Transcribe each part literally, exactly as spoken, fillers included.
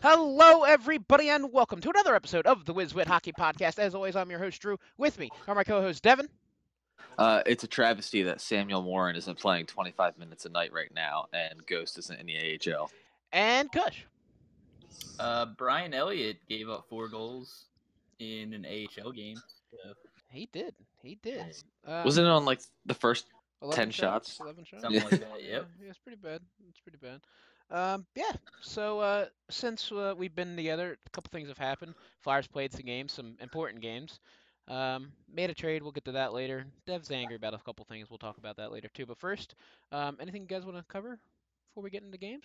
Hello, everybody, and welcome to another episode of the WizWit Hockey Podcast. As always, I'm your host, Drew. With me are my co-hosts, Devin. Uh, it's a travesty that Samuel Warren isn't playing twenty-five minutes a night right now, and Ghost isn't in the A H L. And Kush. Uh, Brian Elliott gave up four goals in an A H L game. So. He did. He did. Um, Wasn't it on like the first eleven ten shots? eleven shots. Something like that. Yep. Yeah, it's pretty bad. It's pretty bad. Um, yeah. So uh, since uh, we've been together, a couple things have happened. Flyers played some games, some important games. Um, made a trade. We'll get to that later. Dev's angry about a couple things. We'll talk about that later too. But first, um, anything you guys want to cover before we get into games?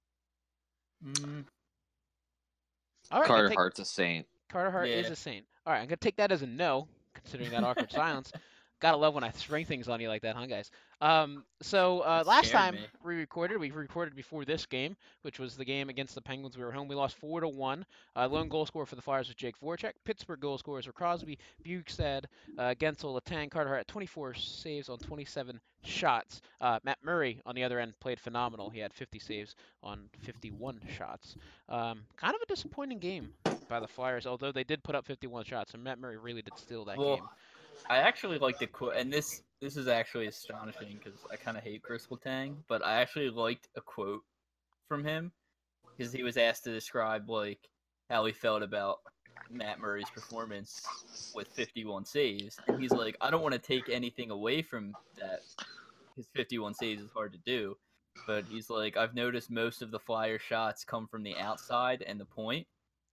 Mm, All right. Carter take... Hart's a saint. Carter Hart yeah. is a saint. All right, I'm gonna take that as a no, considering that awkward silence. Gotta love when I spring things on you like that, huh, guys? Um, so uh, That last scared time me. we recorded, we recorded before this game, which was the game against the Penguins. We were home. We lost four to one. Uh, lone goal scorer for the Flyers was Jake Voracek. Pittsburgh goal scorers were Crosby, Bukestad, uh, Gensel, Letang, Carter Hart had twenty-four saves on twenty-seven shots. Uh, Matt Murray on the other end played phenomenal. He had fifty saves on fifty-one shots. Um, kind of a disappointing game by the Flyers, although they did put up fifty-one shots, and Matt Murray really did steal that well, game. I actually like the quote, and this this is actually astonishing because I kind of hate Chris Letang, but I actually liked a quote from him because he was asked to describe like how he felt about Matt Murray's performance with fifty-one saves, and he's like, I don't want to take anything away from that. His fifty-one saves is hard to do, but he's like, I've noticed most of the Flyer shots come from the outside and the point,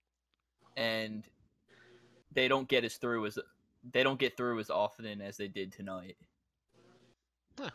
and they don't get as through as they don't get through as often as they did tonight. Huh.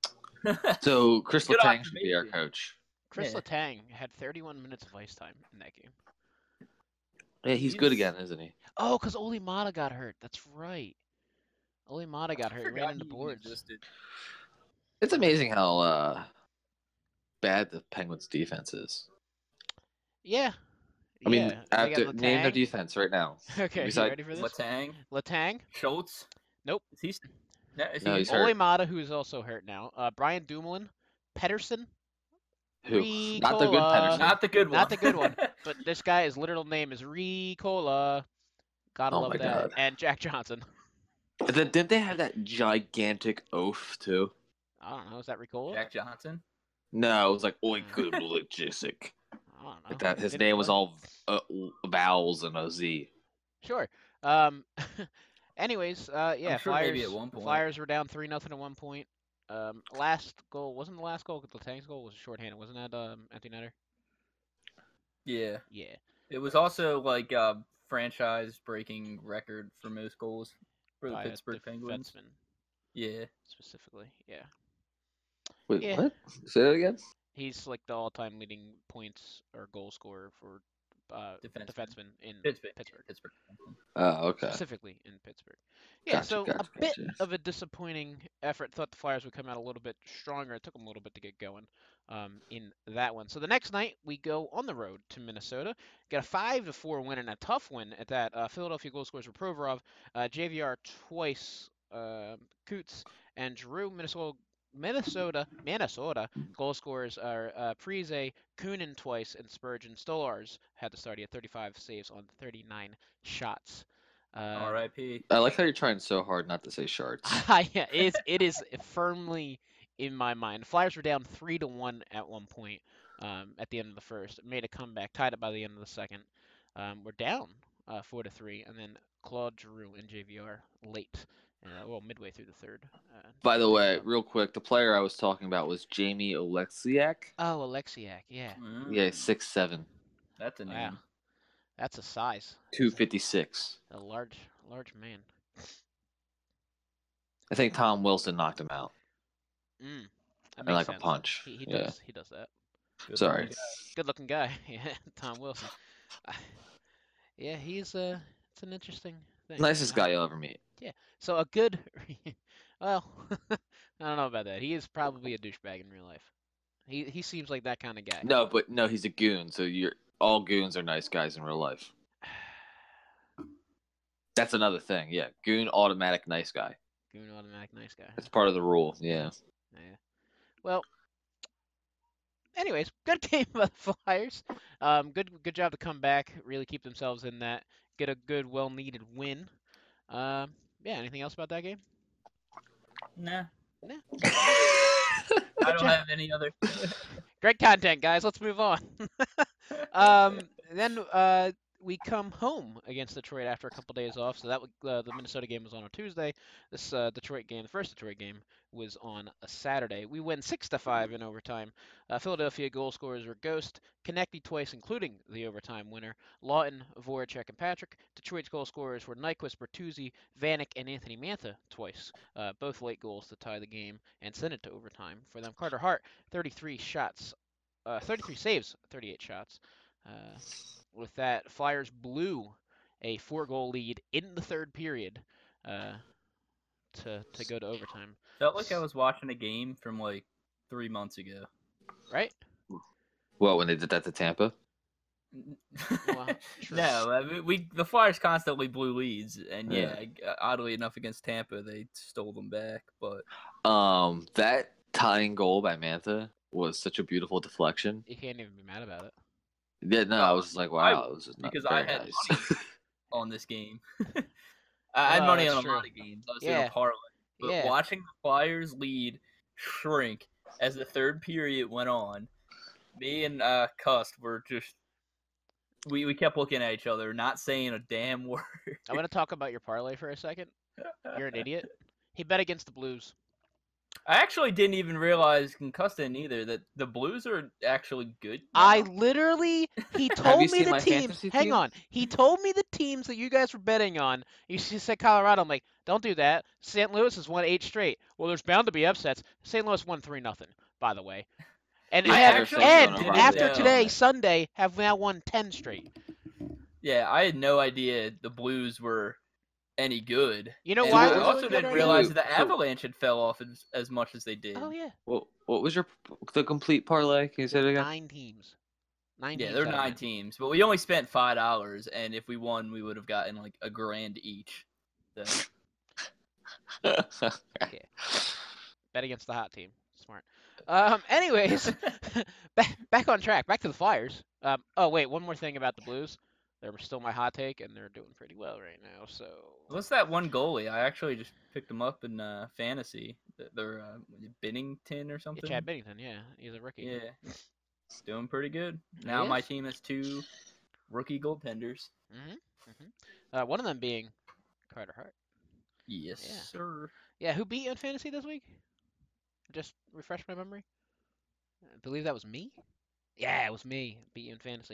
So Chris Good Letang should be our observation. coach. Chris Yeah. Letang had thirty-one minutes of ice time in that game. Yeah, he's good He's- again, isn't he? Oh, because Oli Mata got hurt. That's right. Oli Mata got hurt. He ran forgot into he boards. existed. It's amazing how uh, bad the Penguins' defense is. Yeah. I mean, yeah. They after, got name their Letang. defense right now. Okay, you Beside- ready for this? Letang, Letang. Schultz. Nope. Is he? No, is No, he he's injured? Oli Mata, who is also hurt now. Uh, Brian Dumoulin. Pedersen. Who? Not the good Ricola. Pedersen. Not the good one. Not the good one. But this guy, his literal name is Ricola. Gotta Oh love my that. God. And Jack Johnson. And then, didn't they have that gigantic oath too? I don't know. Is that Ricola? Jack Johnson. No, it was like Oi good Jessic. I don't know. Like that. His Didn't name was play. all uh, vowels and a Z. Sure. Um. anyways, uh, yeah. I'm sure Flyers. maybe at one point. Flyers were down three nothing at one point. Um. Last goal wasn't the last goal. The Tang's goal was shorthanded. Wasn't that um empty netter? Yeah. Yeah. It was also like a franchise-breaking record for most goals for the By a Pittsburgh Penguins. defenseman Yeah. specifically. Yeah. Wait, Yeah. what? Say that again? He's like the all-time leading points or goal scorer for uh, Defenseman. defenseman in Pittsburgh. Pittsburgh. Pittsburgh. Oh, okay. Specifically in Pittsburgh. Yeah, Gotcha, so gotcha, a bit gotcha. of a disappointing effort. Thought the Flyers would come out a little bit stronger. It took them a little bit to get going um, in that one. So the next night we go on the road to Minnesota. Get a five to four win and a tough win at that. Uh, Philadelphia goal scorers were Provorov, uh, J V R twice, uh, Coots, and Drew. Minnesota. Minnesota, Minnesota goal scorers are uh, Prize, Kunin twice, and Spurgeon. Stolars had to start. He had thirty-five saves on thirty-nine shots. Uh, R I P I like how you're trying so hard not to say shards. yeah, it is, it is firmly in my mind. Flyers were down three to one at one point um, at the end of the first. Made a comeback, tied it by the end of the second. Um, we're down uh, four to three, and then Claude Giroux and J V R late, uh, well midway through the third. Uh, By the picked way, up. real quick, the player I was talking about was Jamie Oleksiak. Oh, Alexiak, yeah, Mm, Yeah, six seven, That's a name. wow, that's a size, two fifty six. a large, large man. I think Tom Wilson knocked him out. Mm, that And makes like a sense. punch. He, he Yeah. does, he does that. Good Sorry. looking guy. Good looking guy. Yeah, Tom Wilson. Yeah, he's uh it's an interesting thing. Nicest Uh, guy you'll ever meet. So a good well, I don't know about that. He is probably a douchebag in real life. He he seems like that kind of guy. No, but no, he's a goon. So you're all goons are nice guys in real life. That's another thing. Yeah, goon automatic nice guy. Goon automatic nice guy. That's part of the rule. Yeah. Yeah. Well, anyways, good game by the Flyers. Um, good good job to come back, really keep themselves in that, get a good, well-needed win. Um, yeah. Anything else about that game? Nah, Nah. I Good don't job. have any other. Great content, guys. Let's move on. um, then uh, we come home against Detroit after a couple days off. So that w- uh, the Minnesota game was on a Tuesday. This uh, Detroit game, the first Detroit game, was on a Saturday. We win six to five in overtime. Uh, Philadelphia goal scorers were Ghost, Konecny twice, including the overtime winner, Lawton, Voracek, and Patrick. Detroit's goal scorers were Nyquist, Bertuzzi, Vanek, and Anthony Mantha twice, uh, both late goals to tie the game and send it to overtime for them. Carter Hart, thirty-three shots, uh, thirty-three saves, thirty-eight shots. Uh, with that, Flyers blew a four-goal lead in the third period uh, to to go to overtime. Felt like I was watching a game from like three months ago. Right? Well, when they did that to Tampa. Well, true. No, I mean, we the Flyers constantly blew leads, and yeah, oddly enough, against Tampa, they stole them back. But Um, that tying goal by Mantha was such a beautiful deflection. You can't even be mad about it. Yeah, no, I was just like, wow, I it was just not because very I had nice. money on this game. I had Oh, money that's on a true. lot of games. I was doing Yeah. a parlay. But Yeah. watching the Flyers lead shrink as the third period went on, me and uh, Cust were just we, we kept looking at each other, not saying a damn word. I'm going to talk about your parlay for a second. You're an idiot. He bet against the Blues. I actually didn't even realize, and Cust didn't either, that the Blues are actually good now. I literally, he told you me seen the my teams. fantasy Hang team? on. He told me the teams that you guys were betting on. You s- said Colorado. I'm like, don't do that. Saint Louis has won eight straight. Well, there's bound to be upsets. Saint Louis won three nothing, by the way. And Yeah, have, actually and didn't after know. today, Sunday, have now won ten straight. Yeah, I had no idea the Blues were any good. You know And why I we're also doing good didn't right realize now? that the So- Avalanche had fell off as, as much as they did. Oh yeah, What what was your the complete parlay? Can you say it again? nine teams. Nine Yeah, teams there are out of nine nine. teams, but we only spent five dollars, and if we won, we would have gotten like a grand each. So, Bet against the hot team. Smart. Um. Anyways, back back on track. Back to the Flyers. Um. Oh wait, one more thing about the Blues. They're still my hot take, and they're doing pretty well right now. So. what's that one goalie? I actually just picked him up in uh, fantasy. Th- They're uh, Binnington or Yeah, something. Chad Bennington. Yeah, he's a rookie. Yeah, doing pretty good. Now He my is. team has two rookie goaltenders. Mhm. Mhm. Uh, one of them being Carter Hart. Yes, Yeah. sir. Yeah. Who beat you in fantasy this week? Just refresh my memory. I believe that was me. Yeah, it was me. Beat you in fantasy.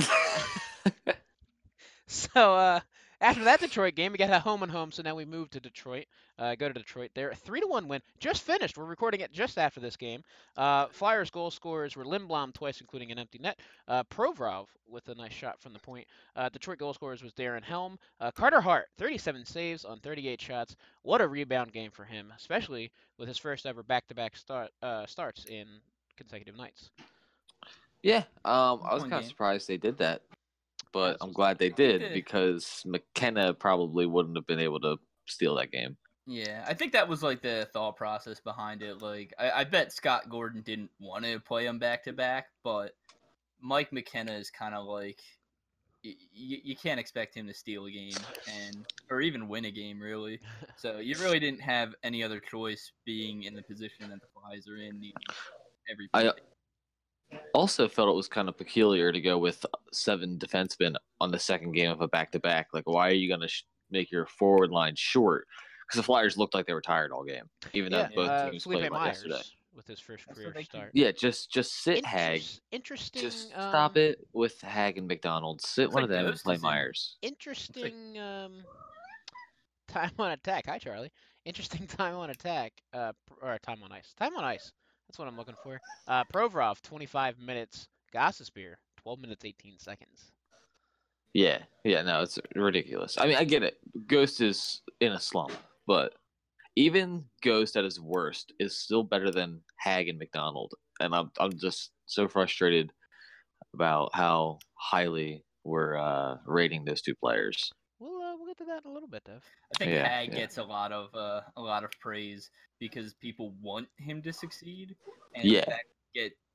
So uh, after that Detroit game, we got a home and home. So now we move to Detroit. Uh, go to Detroit. There, three to one win. Just finished. We're recording it just after this game. Uh, Flyers goal scorers were Lindblom twice, including an empty net. Uh, Provorov with a nice shot from the point. Uh, Detroit goal scorers was Darren Helm. Uh, Carter Hart, thirty-seven saves on thirty-eight shots. What a rebound game for him, especially with his first ever back-to-back start uh, starts in consecutive nights. Yeah, um, I was One kind of game. surprised they did that, but Yes. I'm glad they They did did. because McKenna probably wouldn't have been able to steal that game. Yeah, I think that was like the thought process behind it. Like, I, I bet Scott Gordon didn't want to play him back to back, but Mike McKenna is kind of like y- y- you can't expect him to steal a game and or even win a game really. So you really didn't have any other choice being in the position that the Flyers are in. needing Every I- play. Also felt it was kind of peculiar to go with seven defensemen on the second game of a back-to-back. Like, why are you going to sh- make your forward line short? Because the Flyers looked like they were tired all game, even Yeah, though both uh, teams Felipe played like Myers yesterday. with his first That's career what they keep- start. Yeah, just just sit Hag. Interest- interesting. Just um, stop it with Hag and McDonald. Sit Looks one like of them and Ghost play is in. Myers. Interesting um, time on attack. Hi, Charlie. Interesting time on attack. Uh, pr- or time on ice. Time on ice. That's what I'm looking for. Uh, Provorov, twenty-five minutes. Gossespear, twelve minutes, eighteen seconds. Yeah, yeah, no, it's ridiculous. I mean, I get it. Ghost is in a slump, but even Ghost at his worst is still better than Hag and McDonald. And I'm I'm just so frustrated about how highly we're uh, rating those two players. We'll uh, we'll get to that in a little bit, Dev. I think Yeah, Hag yeah. gets a lot of uh, a lot of praise because people want him to succeed, and Yeah. the fact he get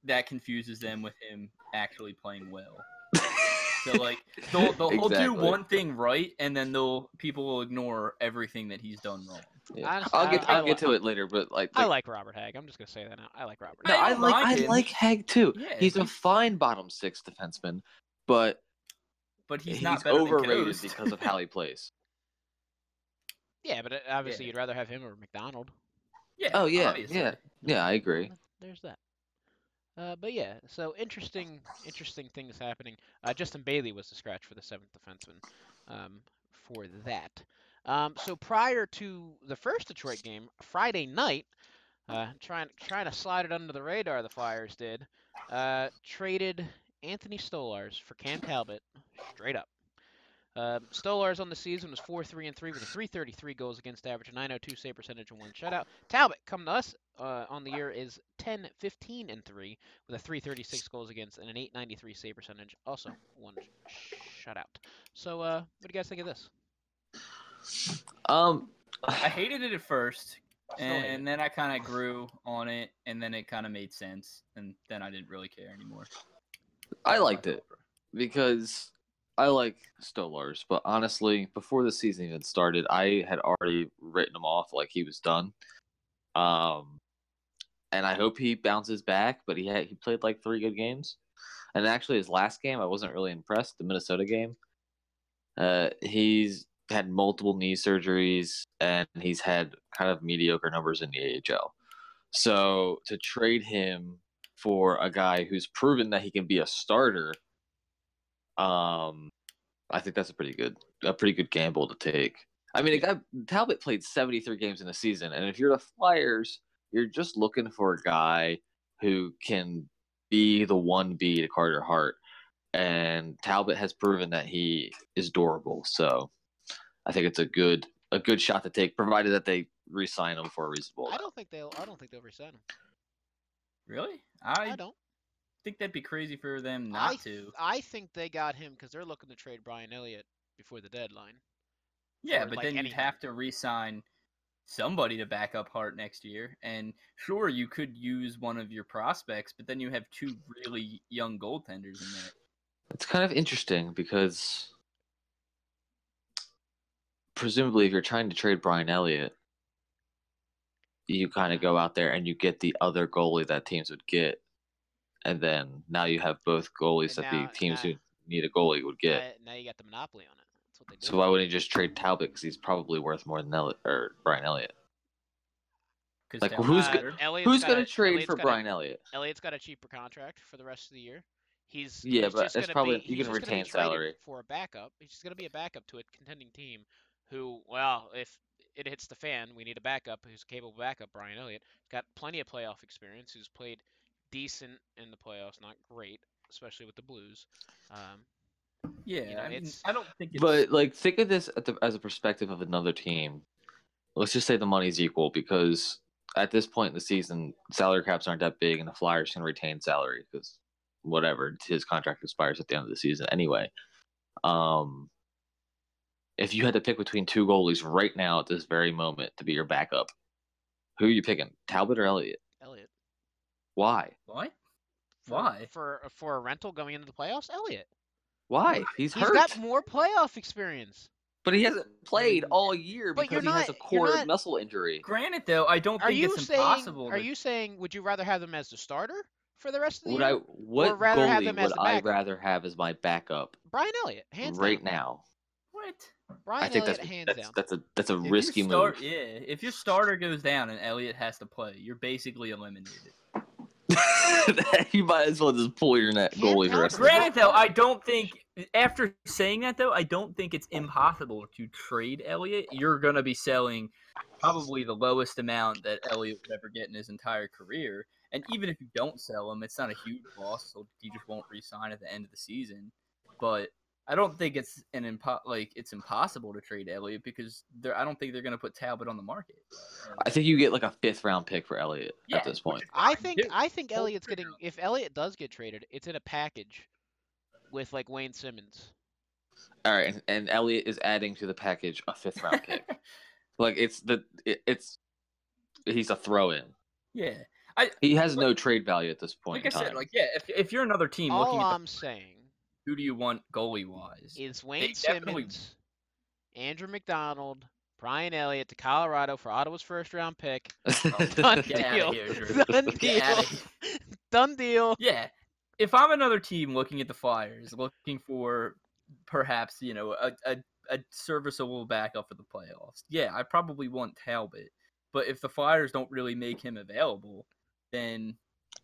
that confuses them with him actually playing well. So like they'll they'll he'll do Exactly. one thing right, and then they'll people will ignore everything that he's done wrong. Yeah. Honestly, I'll I- get I I'll get li- to it later, but like, I like like Robert Hagg. I'm just gonna say that now. I like Robert. no, I I don't like mind I him. like Hag too. Yeah, he's a he's- fine bottom six defenseman, but But he's, he's, not better overrated than Ghost. because of how he plays. Yeah, but uh, obviously Yeah. you'd rather have him or McDonald. Yeah. Oh yeah, obviously. yeah, yeah. I agree. There's that. Uh, but yeah, so interesting, interesting things happening. Uh, Justin Bailey was the scratch for the seventh defenseman um, for that. Um, so prior to the first Detroit game, Friday night, uh, trying trying to slide it under the radar, the Flyers did uh, traded Anthony Stolarz for Cam Talbot, straight up. Um, Stolarz on the season was four three and three with a three thirty-three goals against average, a nine oh two save percentage, and one shutout. Talbot, come to us uh, on the year, is ten fifteen and three with a three thirty-six goals against and an eight ninety-three save percentage, also one shutout. So, uh, what do you guys think of this? Um, I hated it at first, Still hate and it. then I kind of grew on it, and then it kind of made sense, and then I didn't really care anymore. I liked it because I like Stolarz, but honestly, before the season even started, I had already written him off like he was done. Um, and I hope he bounces back. But he had he played like three good games, and actually his last game I wasn't really impressed. The Minnesota game, uh, he's had multiple knee surgeries and he's had kind of mediocre numbers in the A H L. So to trade him for a guy who's proven that he can be a starter, um, I think that's a pretty good a pretty good gamble to take. I mean, a guy Talbot played seventy-three games in a season, and if you're the Flyers, you're just looking for a guy who can be the one B to Carter Hart, and Talbot has proven that he is durable. So I think it's a good a good shot to take, provided that they re-sign him for a reasonable I amount. don't think they'll. I don't think they'll resign him. Really? I, I don't. think that'd be crazy for them not I to. I think they got him because they're looking to trade Brian Elliott before the deadline. Yeah, for, but like, then you'd anything. have to re-sign somebody to back up Hart next year. And sure, you could use one of your prospects, but then you have two really young goaltenders in there. It's kind of interesting because presumably if you're trying to trade Brian Elliott, you kind of go out there and you get the other goalie that teams would get, and then now you have both goalies And that now- the teams now- who need a goalie would get. Now, now you got the monopoly on it. That's what they do. So why wouldn't you just trade Talbot because he's probably worth more than Elliott or Brian Elliott? 'Cause Like, Talbot's who's Uh, go- better. Elliott's Who's got going a- to trade Elliott's for got a- Brian Elliott? Elliott's got a cheaper contract for the rest of the year. He's Yeah, he's but just that's gonna probably- be, you he's can just gonna be retain traded salary. for a backup. He's just gonna be a backup to a contending team. Who, well, if it hits the fan, we need a backup who's a capable backup. Brian Elliott got plenty of playoff experience. Who's played decent in the playoffs, not great, especially with the Blues. Um, Yeah, you know, I mean, it's- I don't think it's. But like, think of this at the, as a perspective of another team. Let's just say the money's equal because at this point in the season, salary caps aren't that big, and the Flyers can retain salary because whatever his contract expires at the end of the season anyway. Um, if you had to pick between two goalies right now at this very moment to be your backup, who are you picking, Talbot or Elliott? Elliott. Why? What? For, Why? For for a rental going into the playoffs, Elliott. Why? He's, He's hurt, got more playoff experience. but he hasn't played all year But because you're he has not- a you're core not- muscle injury. Granted, though, I don't Are think you it's saying? impossible. Are to- you saying? Would you rather have them as the starter for the rest of the Would I? year? What rather have goalie them as would the I backup? rather have as my backup Brian Elliott, hands right down. now? What? Brian I think Elliott, that's hands that's, down. that's a that's a If your risky start- move. Yeah, if your starter goes down and Elliott has to play, you're basically eliminated. You might as well just pull your net Cam goalie for the rest of the Talbot- Granted, though, I don't think after saying that, though, I don't think it's impossible to trade Elliott. You're gonna be selling probably the lowest amount that Elliott would ever get in his entire career. And even if you don't sell him, it's not a huge loss, so he just won't re-sign at the end of the season. But I don't think it's an impo- like it's impossible to trade Elliott because they're, I don't think they're gonna put Talbot on the market. I think you get like a fifth round pick for Elliott Yeah, at this point. I think Dude, I think full Elliott's trade getting. If Elliott does get traded, it's in a package with like Wayne Simmons. All right, and, and Elliott is adding to the package a fifth round pick. Like it's the it, it's he's a throw in. Yeah, I He has like, no trade value at this point like I in time. said, like yeah, if if you're another team All looking at the, I'm saying who do you want goalie wise? is They Wayne definitely Simmons, Andrew McDonald, Brian Elliott to Colorado for Ottawa's first round pick. Done get out of deal. here, Drew. Done Get out deal. of here. Done deal. Yeah, if I'm another team looking at the Flyers, looking for perhaps you know a a, a serviceable backup for the playoffs, yeah, I probably want Talbot. But if the Flyers don't really make him available, then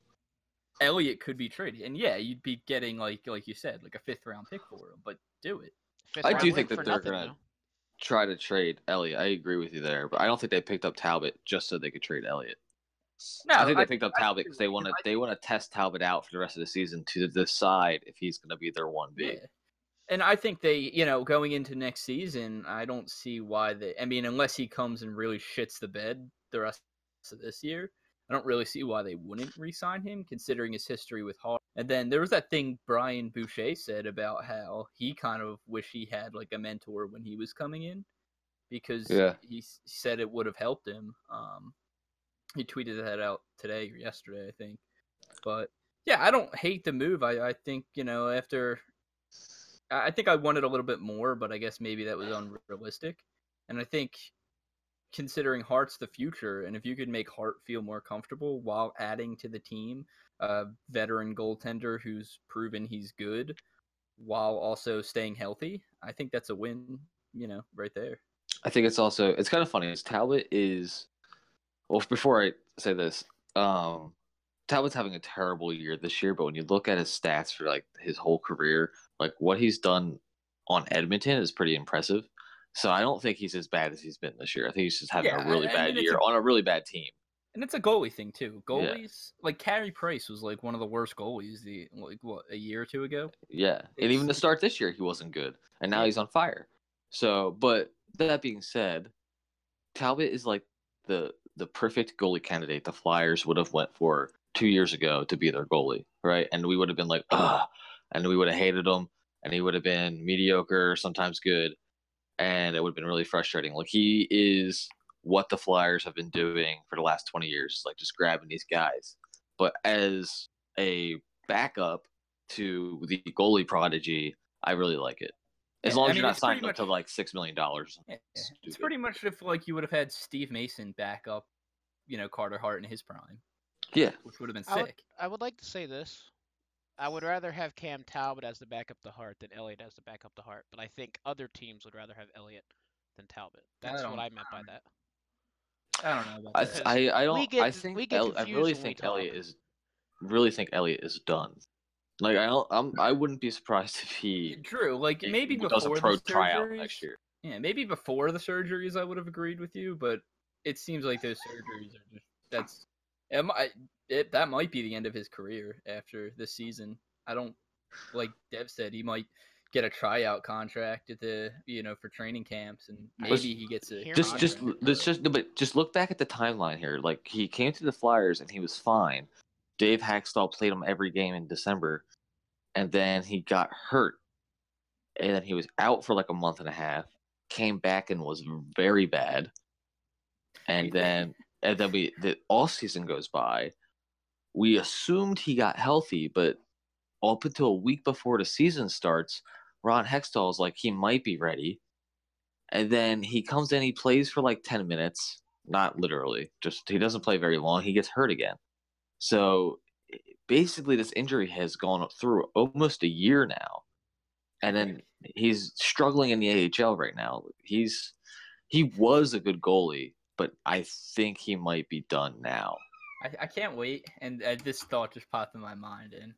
Elliott could be traded, and yeah, you'd be getting like like you said, like a fifth round pick for him. But do it. Fifth I round do pick think for that they're nothing gonna now. try to trade Elliott. I agree with you there, but I don't think they picked up Talbot just so they could trade Elliott. No, I think they I, picked up I Talbot agree because they with want you. to I- they want to test Talbot out for the rest of the season to decide if he's going to be their one B. Yeah. And I think they, you know, going into next season, I don't see why they. I mean, unless he comes and really shits the bed the rest of this year, I don't really see why they wouldn't re-sign him, considering his history with Hart. And then there was that thing Brian Boucher said about how he kind of wish he had like a mentor when he was coming in, because Yeah. he s- said it would have helped him. Um, he tweeted that out today or yesterday, I think. But yeah, I don't hate the move. I, I think you know after I I think I wanted a little bit more, but I guess maybe that was unrealistic. And I think considering Hart's the future, and if you could make Hart feel more comfortable while adding to the team a veteran goaltender who's proven he's good while also staying healthy, I think that's a win, you know, right there. I think it's also it's kind of funny. Is Talbot is well before I say this, um, Talbot's having a terrible year this year, but when you look at his stats for like his whole career, like what he's done on Edmonton is pretty impressive. So I don't think he's as bad as he's been this year. I think he's just having Yeah, a really I, I bad mean it's year a on a really bad team. and it's a goalie thing too. Yeah. Goalies like Carey Price was like one of the worst goalies the like what a year or two ago. Yeah, and even to It's start this year, he wasn't good, and now Yeah. he's on fire. So, but that being said, Talbot is like the the perfect goalie candidate the Flyers would have went for two years ago to be their goalie, right? And we would have been like, ah, and we would have hated him, and he would have been mediocre, sometimes good, and it would have been really frustrating. Like he is what the Flyers have been doing for the last twenty years, like just grabbing these guys. But as a backup to the goalie prodigy, I really like it. As Yeah, long I as mean, you're not it's pretty signing up to much- like six million dollars. Yeah, it's Stupid. pretty much if like you would have had Steve Mason back up, you know, Carter Hart in his prime, Yeah, which would have been I would, sick. I would like to say this. I would rather have Cam Talbot as the backup to Hart than Elliott as the backup to Hart, but I think other teams would rather have Elliott than Talbot. That's what don't- I meant by that. I don't know about I that. th- I, I don't. We get- I think we get El- I confused really when we think talk. Elliott is really think Elliott is done. Like I don't. I'm. I wouldn't be surprised if he, Drew, like he maybe does a before pro the tryout surgeries, next year. yeah, maybe before the surgeries, I would have agreed with you, but it seems like those surgeries are just that's it might it, that might be the end of his career after this season. I don't like Dev said he might get a tryout contract at the you know for training camps and maybe he gets a Hear Just, me just, out. let's just, no, but just look back at the timeline here. Like he came to the Flyers and he was fine. Dave Hackstall played him every game in December, and then he got hurt, and then he was out for like a month and a half. Came back and was very bad, and then and then we the all season goes by. We assumed he got healthy, but up until a week before the season starts, Ron Hextall is like he might be ready, and then he comes in, he plays for like ten minutes, not literally, just he doesn't play very long. He gets hurt again, so basically this injury has gone up through almost a year now, and then he's struggling in the A H L right now. He's he was a good goalie, but I think he might be done now. I, I can't wait, and uh, this thought just popped in my mind, and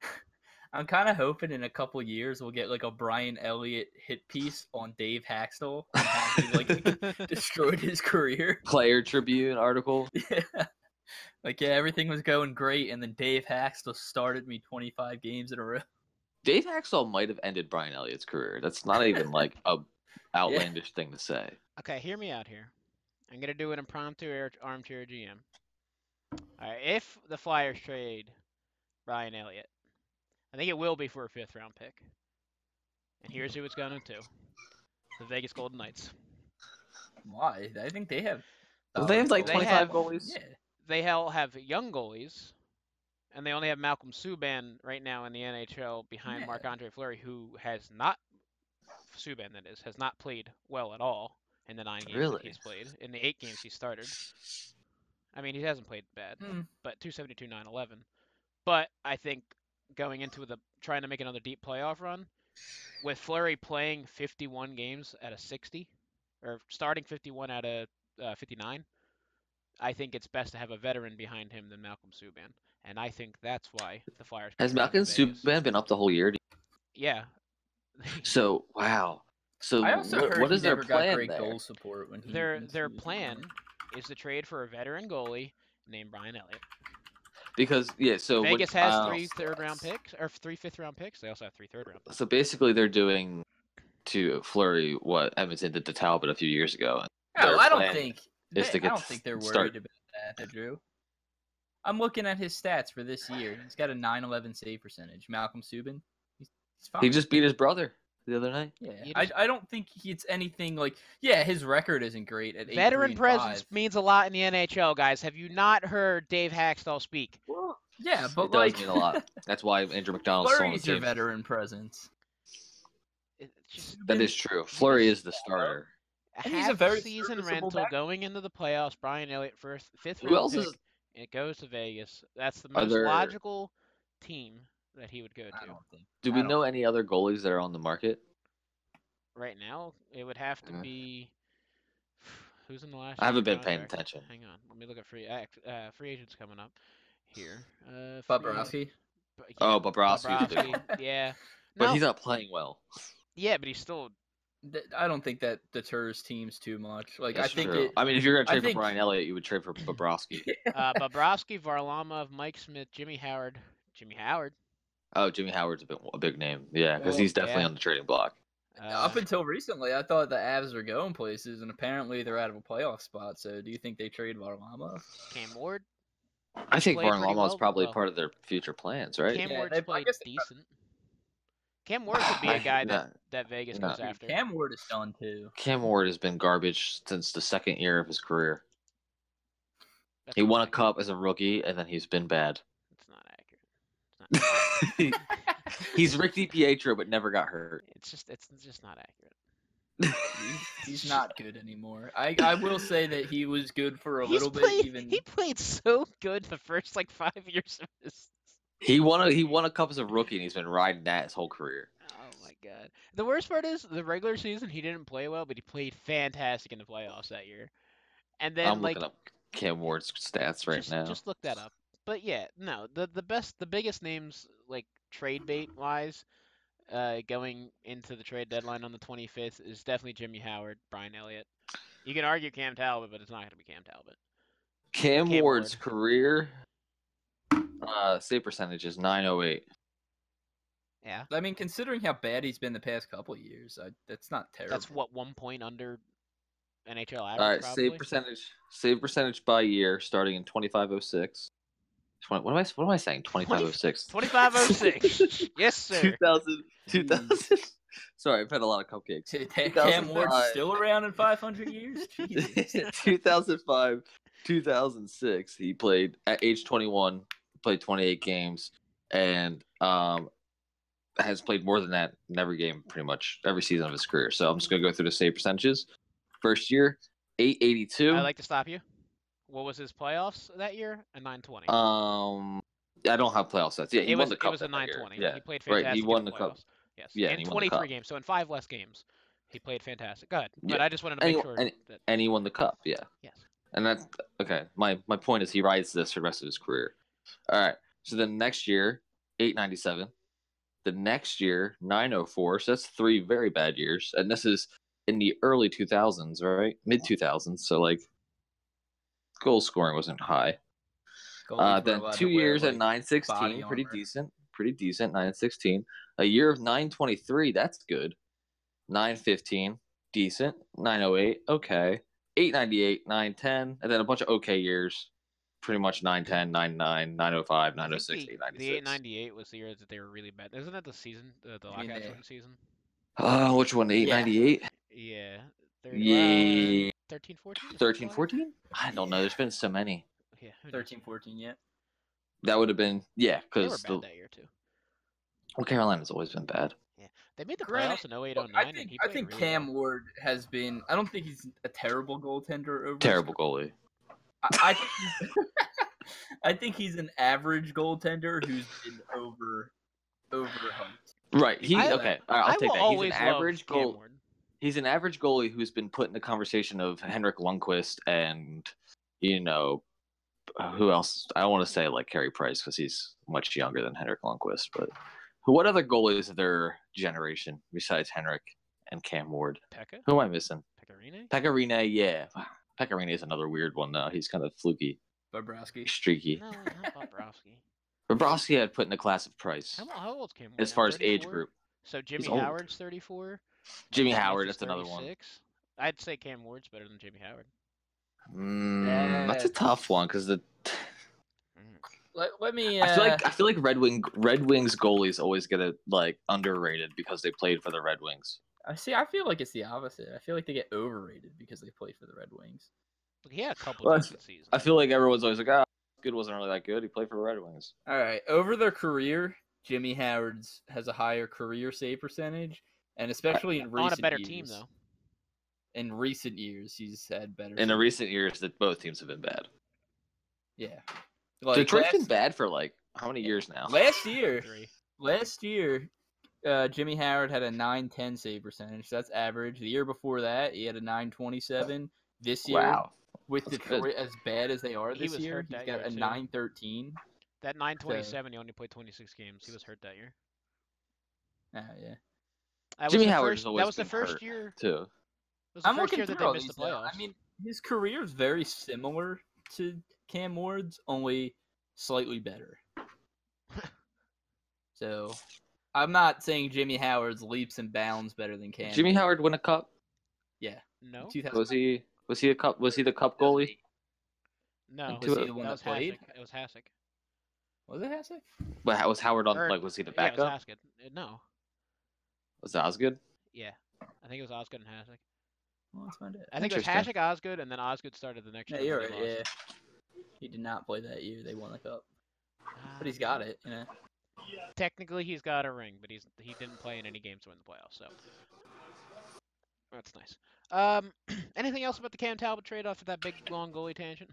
I'm kind of hoping in a couple years we'll get like a Brian Elliott hit piece on Dave Haxtell and how he like destroyed his career. Player Tribune article. Yeah, like yeah, everything was going great, and then Dave Haxtell started me twenty-five games in a row. Dave Haxtell might have ended Brian Elliott's career. That's not even like a outlandish thing to say. Okay, hear me out here. I'm gonna do an impromptu air- armchair G M. All right, if the Flyers trade Brian Elliott, I think it will be for a fifth round pick. And here's who it's going to: the Vegas Golden Knights. Why? I think they have. Don't they have like They twenty-five have- goalies? Yeah. they all have young goalies, and they only have Malcolm Subban right now in the N H L behind Yeah. Marc-Andre Fleury, who has not Subban that is has not played well at all in the nine games Really? that he's played. In the eight games he started, I mean he hasn't played bad, Hmm. but two seventy-two, nine eleven. But I think going into the trying to make another deep playoff run, with Fleury playing fifty-one games at a sixty, or starting fifty-one out of uh, fifty-nine, I think it's best to have a veteran behind him than Malcolm Subban, and I think that's why the Flyers Has picked him Malcolm in Vegas. Subban been up the whole year? Yeah. So wow. So I also what, heard what he is their never got plan great there? goal support when he. their when their he was plan on it. is to trade for a veteran goalie named Brian Elliott. Because yeah, so what- Vegas has uh, three third round picks or three fifth round picks. They also have three third round picks. So basically, they're doing to Fleury what Edmonton did to Talbot a few years ago. No, Their I don't plan think. is they- to I get don't think they're worried start- about that, Drew. I'm looking at his stats for this year. He's got a nine eleven save percentage. Malcolm Subban, he's, he's fine. He just beat his brother the other night. Yeah, You I, just- I don't think it's anything like. Yeah, his record isn't great at eight, Veteran three, and presence five. means a lot in the N H L, guys. Have you not heard Dave Haxtell speak? Yeah, but It like does mean a lot. That's why Andrew McDonald's still on the Fleury's your team. veteran presence. It's just That Subban- is true. Fleury is the starter. And he's a half very season serviceable rental back. going into the playoffs. Brian Elliott first fifth Who round else pick. is? It goes to Vegas. That's the Are most there- logical team that he would go I to. don't think. Do I we don't- know any other goalies that are on the market? Right now, it would have to Yeah. be who's in the last. I haven't year been paying contract? attention. Hang on, let me look at free act- uh, free agents coming up here. Uh, free- Bobrovsky. but yeah, Oh, Bobrovsky's a big Bobrovsky, one. yeah. But No, he's not playing well. yeah, but he's still. Th- I don't think that deters teams too much. Like That's I think true. it. I mean, if you're gonna I trade think- for Brian Elliott, you would trade for Bobrovsky. Uh, Bobrovsky, Varlamov, Mike Smith, Jimmy Howard, Jimmy Howard. Oh, Jimmy Howard's a big, a big name. Yeah, because Well, he's definitely yeah. on the trading block. Uh, Up until recently, I thought the Avs were going places, and apparently they're out of a playoff spot. So, do you think they trade Varlamov? Cam Ward. I think played pretty Varlamov's well, probably well. part of their future plans, right? Cam Yeah, Ward's they- I played guess they- decent. Cam Ward could be a I- guy nah, that, that Vegas nah. goes after. Cam Ward is done too. Cam Ward has been garbage since the second year of his career. That's He not won a accurate. cup as a rookie, and then he's been bad. It's not accurate. It's not accurate. He's Rick DiPietro, but never got hurt. It's just it's just not accurate. He's, he's not good anymore. I, I will say that he was good for a He's little played, bit. Even He played so good the first like five years of his. He won a he won a cup as a rookie, and he's been riding that his whole career. Oh my god. The worst part is the regular season he didn't play well, but he played fantastic in the playoffs that year. And then I'm like looking up Cam Ward's stats right just, now. just look that up. But yeah, no, the the best the biggest names like trade bait wise, uh, going into the trade deadline on the twenty-fifth is definitely Jimmy Howard, Brian Elliott. You can argue Cam Talbot, but it's not going to be Cam Talbot. Cam, Cam Ward's Ward. career uh, save percentage is nine oh eight. Yeah, I mean, considering how bad he's been the past couple of years, I, that's not terrible. that's what one point under N H L average. All right, probably. save percentage save percentage by year starting in twenty-five oh six. What am I what am I saying? twenty-five oh six. twenty-five oh six. Yes, sir. two thousand, two thousand. Sorry, I've had a lot of cupcakes. Cam Ward's two thousand five. still around in five hundred years. Jesus. two thousand five, two thousand six. He played at age twenty-one, played twenty-eight games, and um, has played more than that in every game, pretty much every season of his career. So I'm just gonna go through the save percentages. First year, eight eighty-two. I'd like to stop you. What was his playoffs that year? A nine twenty. Um, I don't have playoff sets. Yeah, he it won was the it cup. was a that nine year. twenty. Yeah, He played right, fantastic. he won in the, the cup. playoffs. Yes. Yeah, in he won the twenty-three cup. games. So in five less games, he played fantastic. Go ahead. But Yeah. I just wanted to And make he- sure and- that and he won the cup. Yeah. yes. And that's okay. My my point is he rides this for the rest of his career. All right. So then next year, eight ninety seven. The next year, nine oh four. So that's three very bad years. And this is in the early two thousands, right? Mid two thousands. So like goal scoring wasn't high. Goalies Uh, were then allowed to two wear, years at like, nine sixteen, body pretty armor. decent. Pretty decent. nine sixteen. A year of nine twenty-three, that's good. nine fifteen, decent. nine oh eight, okay. eight ninety-eight, nine ten, and then a bunch of okay years. Pretty much nine ten, nine nine, nine oh five, I nine oh think six, the, eight ninety-six. the eight ninety-eight was the year that they were really bad. Isn't that the season, the, the You mean lockout the- shortened season? Uh, which one? eight ninety-eight? Yeah. Yeah. thirteen fourteen? thirteen fourteen? I don't know. There's been so many. Yeah, who knows? thirteen, fourteen, yeah. That would have been yeah, They were because bad the that year too. well, Carolina's always been bad. They made the Granted, playoffs in oh eight, look, oh I nine, and think he I played think really Cam well. Ward has been. I don't think he's a terrible goaltender over. his Terrible goalie. I, I think he's, I think he's an average goaltender who's been over overhyped. Right. He I- okay. All right, I'll I take will that. He's always an average love Cam goal. Ward. He's an average goalie who's been put in the conversation of Henrik Lundqvist and you know who else? I don't want to say like Carey Price because he's much younger than Henrik Lundqvist, but who? What other goalies of their generation besides Henrik and Cam Ward? Pekka? Who am I missing? Pecorine? Pecorine, yeah. Pecorine is another weird one though. He's kind of fluky, Bobrovsky. streaky. No, not Bobrovsky. Bobrovsky had put in the class of Price How, how old's Cam Ward as now, far as age thirty-four? group. So Jimmy old. Howard's thirty-four. Jimmy Smith Howard, is that's another one. thirty-six. I'd say Cam Ward's better than Jimmy Howard. Mm, that's a tough one because the Let, let me. Uh, I feel like I feel like Red Wing Red Wings goalies always get it like underrated because they played for the Red Wings. I see. I feel like it's the opposite. I feel like they get overrated because they play for the Red Wings. He had a couple Well, decent seasons. I feel like everyone's always like, "Ah, good wasn't really that good. He played for the Red Wings." All right, over their career, Jimmy Howard's has a higher career save percentage, and especially in recent on a better years, team though. In recent years, he's had better. In the save- recent years, that both teams have been bad. yeah, like Detroit's last, been bad for like how many years now? last year. Three. Last year, uh, Jimmy Howard had a nine ten save percentage. That's average. The year before that, he had a nine twenty-seven. This year, Wow, with That's Detroit as bad as they are He this was year, hurt he's that got year, a too. nine thirteen. That nine twenty-seven, he only played twenty-six games. He was hurt that year. Ah, yeah. That Jimmy was the Howard first, has always That was the been first hurt, year. too. It was the I'm first looking year that through they all missed these the now. playoffs. I mean, his career is very similar to Cam Ward's, only slightly better. So, I'm not saying Jimmy Howard's leaps and bounds better than Cam. Jimmy Ward. Howard win a cup? Yeah. no, two thousand Was he? Was he a cup? Was he the cup goalie? no, Was he the that one that was played? Hasek. It was Hasek. Was it Hasek? But how was Howard on? Or- Like, was he the Yeah, it backup? was Hasek. Uh, No, Was Osgood? yeah, I think it was Osgood and Hasek. Well, let's find it. I think it was Interesting. Hasek, Osgood, and then Osgood started the next Yeah, year. you're when right. they Yeah. lost. He did not play that year. They won the cup. Uh, But he's got it, you know. Technically, he's got a ring, but he's he didn't play in any games to win the playoffs, so that's nice. Um, anything else about the Cam Talbot trade off of that big long goalie tangent?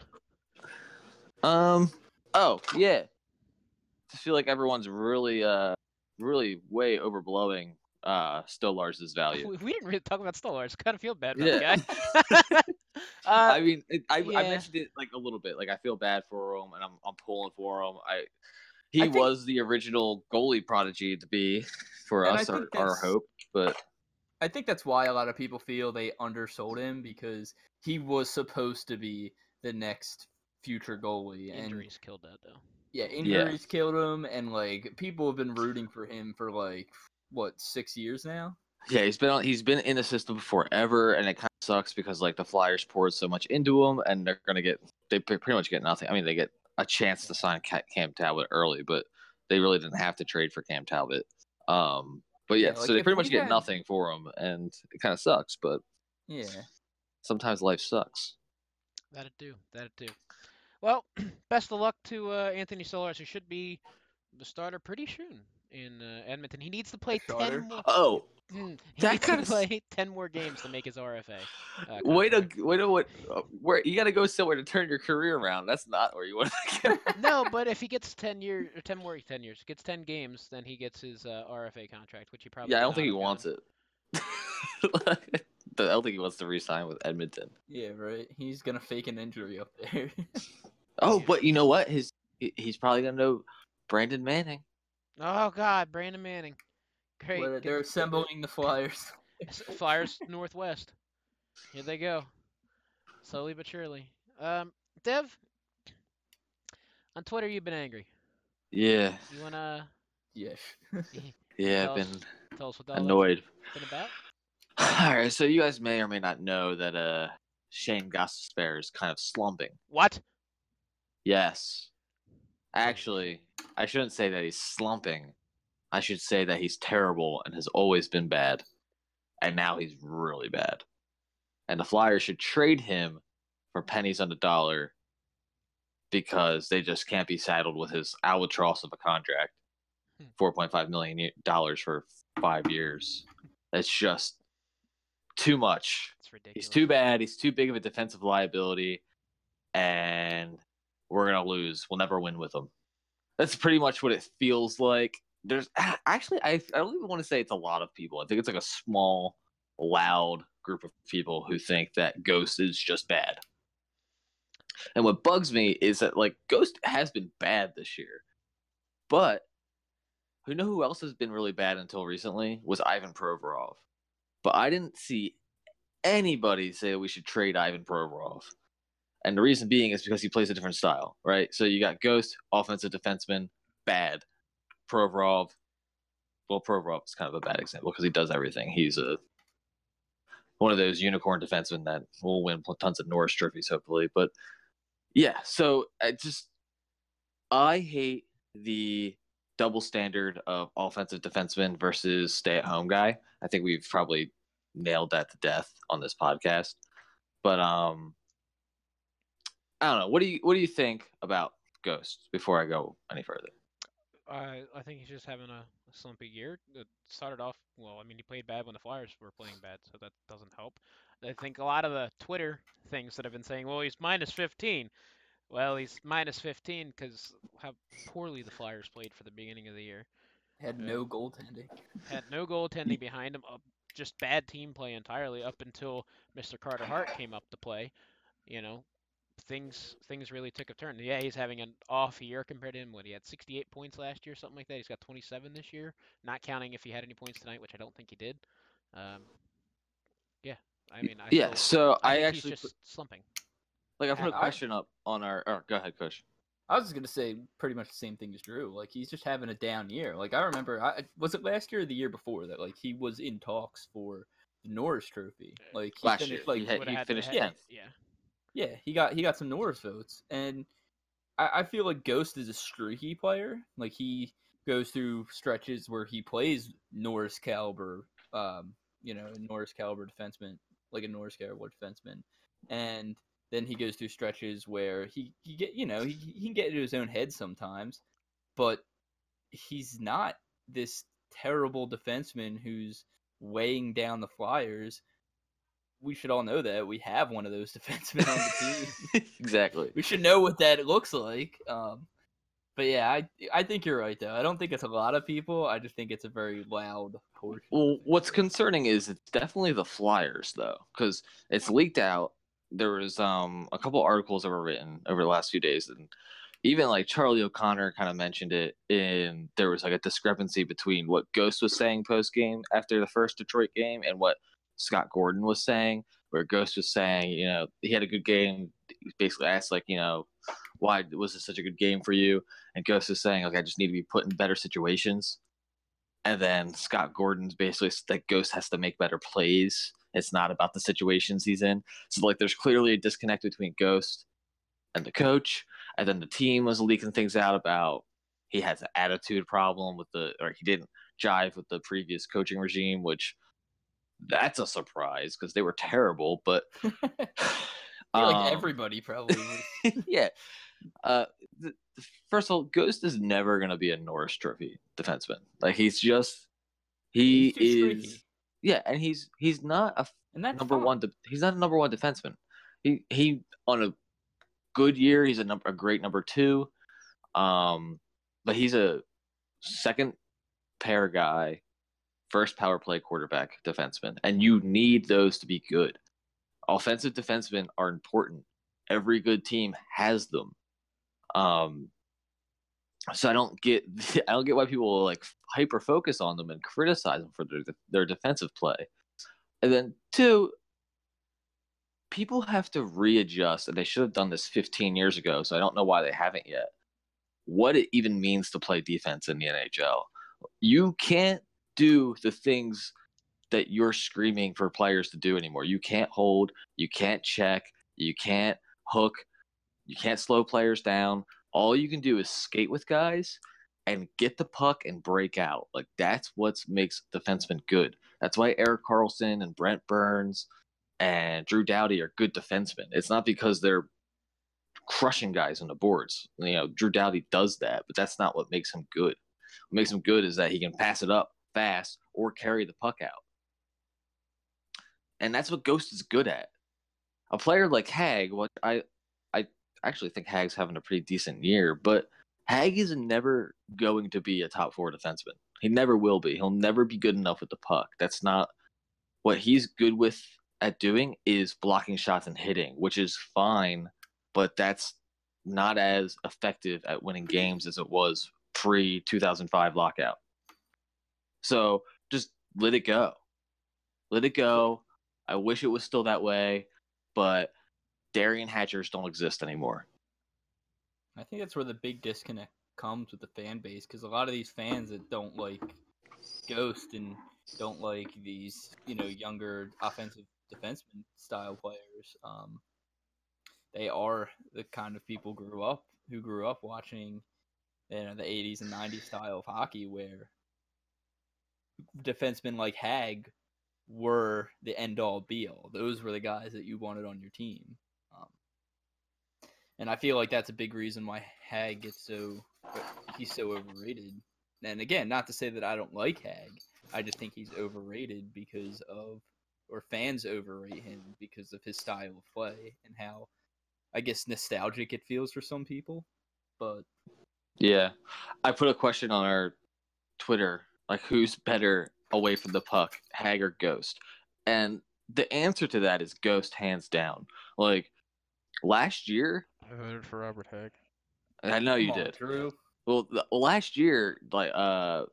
Um. Oh yeah. I feel like everyone's really, uh, really way overblowing uh Stolar's value. We, we didn't really talk about Stolars. Kind of feel bad about Yeah. the guy. uh, I mean, it, I, I yeah. mentioned it like a little bit. Like I feel bad for him, and I'm I'm pulling for him. I he I think- was the original goalie prodigy to be for And I us, our, think our that's- hope. But I think that's why a lot of people feel they undersold him because he was supposed to be the next future goalie. And injuries killed that though. yeah, injuries killed him, and like people have been rooting for him for like what six years now. yeah, he's been on, he's been in the system forever, and it kind of sucks because like the Flyers poured so much into him, and they're gonna get they pre- pretty much get nothing. I mean, they get a chance to sign Ca- Cam Talbot early, but they really didn't have to trade for Cam Talbot. Um, but yeah, Yeah, like, so they if pretty much we get had- nothing for him, and it kind of sucks. But Yeah. sometimes life sucks. That'd do. That'd do. Well, best of luck to uh, Anthony Stolars, who should be the starter pretty soon in uh, Edmonton. He needs to play starter? ten more. Oh, Mm, he that needs kinda to s- play ten more games to make his R F A. Uh, wait a contract. wait a what? uh, Where you got to go somewhere to turn your career around. That's not where you want to go. No, but if he gets ten years or ten more ten years, gets ten games, then he gets his uh, R F A contract, which he probably. Yeah, I would don't think he not have wants gotten. it. I don't think he wants to re-sign with Edmonton. Yeah, right. He's gonna fake an injury up there. Oh, Yeah. but you know what? His he- he's probably gonna know Brandon Manning. Oh God, Brandon Manning. Great. Where Get they're the- assembling the Flyers. S- Flyers Northwest. Here they go. Slowly but surely. Um, Dev, on Twitter you've been angry. Yeah, You wanna Yes. yeah, Tell I've us- been tell us what all annoyed. that's been about? All right, so you guys may or may not know that uh Shane Gostisbehere is kind of slumping. What? Yes, actually, I shouldn't say that he's slumping. I should say that he's terrible and has always been bad, and now he's really bad. And the Flyers should trade him for pennies on the dollar because they just can't be saddled with his albatross of a contract, four point five million dollars for five years. It's just too much. It's ridiculous. He's too bad. He's too big of a defensive liability, and we're gonna lose. We'll never win with him. That's pretty much what it feels like. There's actually, I, I don't even want to say it's a lot of people. I think it's like a small, loud group of people who think that Ghost is just bad. And what bugs me is that, like, Ghost has been bad this year, but who know who else has been really bad until recently was Ivan Provorov. But I didn't see anybody say that we should trade Ivan Provorov. And the reason being is because he plays a different style, right? So you got Ghost, offensive defenseman, bad. Provorov, well, Provorov is kind of a bad example because he does everything. He's a one of those unicorn defensemen that will win tons of Norris trophies, hopefully. But yeah, so I just I hate the double standard of offensive defenseman versus stay-at-home guy. I think we've probably nailed that to death on this podcast. But um, I don't know. What do you what do you think about Ghost before I go any further? I I think he's just having a, a slumpy year. It started off well. I mean, he played bad when the Flyers were playing bad, so that doesn't help. I think a lot of the Twitter things that have been saying, well, he's minus fifteen. Well, he's minus fifteen because how poorly the Flyers played for the beginning of the year. Had Uh, no goaltending. Had no goaltending behind him. Uh, just bad team play entirely up until Mister Carter Hart came up to play. You know, things things really took a turn. Yeah, he's having an off year compared to him. What, he had sixty-eight points last year, something like that. He's got twenty-seven this year, not counting if he had any points tonight, which I don't think he did. Um, yeah, I mean, I Yeah, still, so I, I think actually he's just put, slumping. like I put a I- question up on our. Oh, go ahead, Coach. I was just gonna say pretty much the same thing as Drew. Like he's just having a down year. Like I remember, I was it last year or the year before that like he was in talks for the Norris Trophy. Like he Last finished year, like he, had, Would've he had- finished had- tenth. Yeah. yeah, he got he got some Norris votes, and I, I feel like Ghost is a streaky player. Like he goes through stretches where he plays Norris caliber, um, you know, Norris caliber defenseman, like a Norris caliber defenseman, and then he goes through stretches where he, he get you know he, he can get into his own head sometimes, but he's not this terrible defenseman who's weighing down the Flyers. We should all know that we have one of those defensemen on the team. Exactly. We should know what that looks like. Um, but yeah, I I think you're right though. I don't think it's a lot of people. I just think it's a very loud portion. Well, what's concerning is it's definitely the Flyers though, because it's leaked out. There was um a couple articles that were written over the last few days, and even like Charlie O'Connor kind of mentioned it. In there was like a discrepancy between what Ghost was saying post game after the first Detroit game and what Scott Gordon was saying. Where Ghost was saying, you know, he had a good game. He basically asked like, you know, why was this such a good game for you? And Ghost is saying like, I just need to be put in better situations. And then Scott Gordon's basically that Ghost has to make better plays. It's not about the situations he's in. So like there's clearly a disconnect between Ghost and the coach. And then the team was leaking things out about he has an attitude problem with the or he didn't jive with the previous coaching regime, which that's a surprise because they were terrible, but I feel like um, everybody probably was. yeah. Uh, the, the, first of all, Ghost is never going to be a Norris Trophy defenseman. Like he's just he He's too is streaky. yeah, and he's he's not a And that's number fine. one. De- he's not a number one defenseman. He he on a good year, he's a number a great number two. Um, but he's a second pair guy, first power play quarterback defenseman, and you need those to be good. Offensive defensemen are important. Every good team has them. Um, so I don't get I don't get why people like hyper focus on them and criticize them for their their defensive play. And then two, people have to readjust, and they should have done this fifteen years ago. So I don't know why they haven't yet. What it even means to play defense in the N H L. You can't do the things that you're screaming for players to do anymore. You can't hold, you can't check, you can't hook, you can't slow players down. All you can do is skate with guys and get the puck and break out. Like that's what makes defensemen good. That's why Erik Karlsson and Brent Burns and Drew Doughty are good defensemen. It's not because they're crushing guys on the boards. You know, Drew Doughty does that, but that's not what makes him good. What makes him good is that he can pass it up fast or carry the puck out. And that's what Ghost is good at. A player like Hag, what I I actually think Hag's having a pretty decent year, but Hag is never going to be a top four defenseman. He never will be. He'll never be good enough with the puck. That's not what he's good with at doing is blocking shots and hitting, which is fine, but that's not as effective at winning games as it was pre two thousand five lockout. So just let it go. Let it go. I wish it was still that way, but Derian Hatchers don't exist anymore. I think that's where the big disconnect comes with the fan base, because a lot of these fans that don't like Ghost and don't like these, you know, younger offensive defenseman style players, um, they are the kind of people grew up who grew up watching, you know, the eighties and nineties style of hockey where defensemen like Hag were the end all be all. Those were the guys that you wanted on your team. Um, and I feel like that's a big reason why Hag gets so, he's so overrated. And again, not to say that I don't like Hag. I just think he's overrated because of, or fans overrate him because of his style of play and how, I guess, nostalgic it feels for some people. But yeah, I put a question on our Twitter, like who's better away from the puck, Hag or Ghost? And the answer to that is Ghost, hands down. Like last year, I voted for Robert Hag. I know you Come on, did. Drew. Well, the, last year, like uh,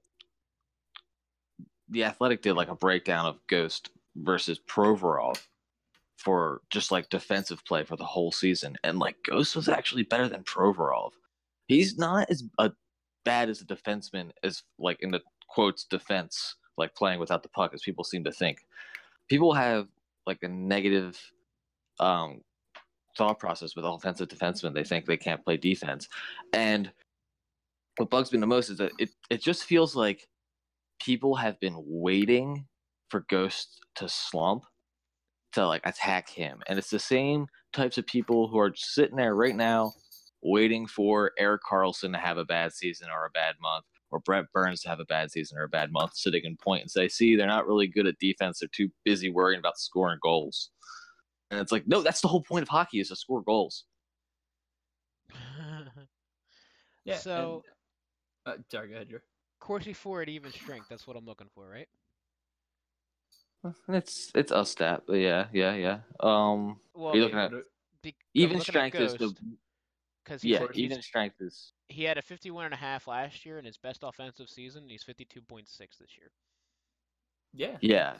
the Athletic did like a breakdown of Ghost versus Provorov for just like defensive play for the whole season, and like Ghost was actually better than Provorov. He's not as uh, bad as a defenseman as like in the quotes defense, like playing without the puck, as people seem to think. People have like a negative um, thought process with offensive defensemen. They think they can't play defense, and what bugs me the most is that it, it just feels like people have been waiting for Ghost to slump to like attack him. And it's the same types of people who are sitting there right now waiting for Erik Karlsson to have a bad season or a bad month, or Brent Burns to have a bad season or a bad month, so they can point and say, see, they're not really good at defense. They're too busy worrying about scoring goals. And it's like, no, that's the whole point of hockey, is to score goals. Yeah. So, and, uh, sorry, go ahead, Drew. Corsi four at even strength. That's what I'm looking for, right? It's it's a stat, but yeah, yeah, yeah. Um, Well, are you okay, looking at be- even I'm looking strength at is the Ghost, because yeah, he's, even he's strength is he had a fifty-one and a half last year in his best offensive season. And he's fifty-two point six this year. Yeah. yeah.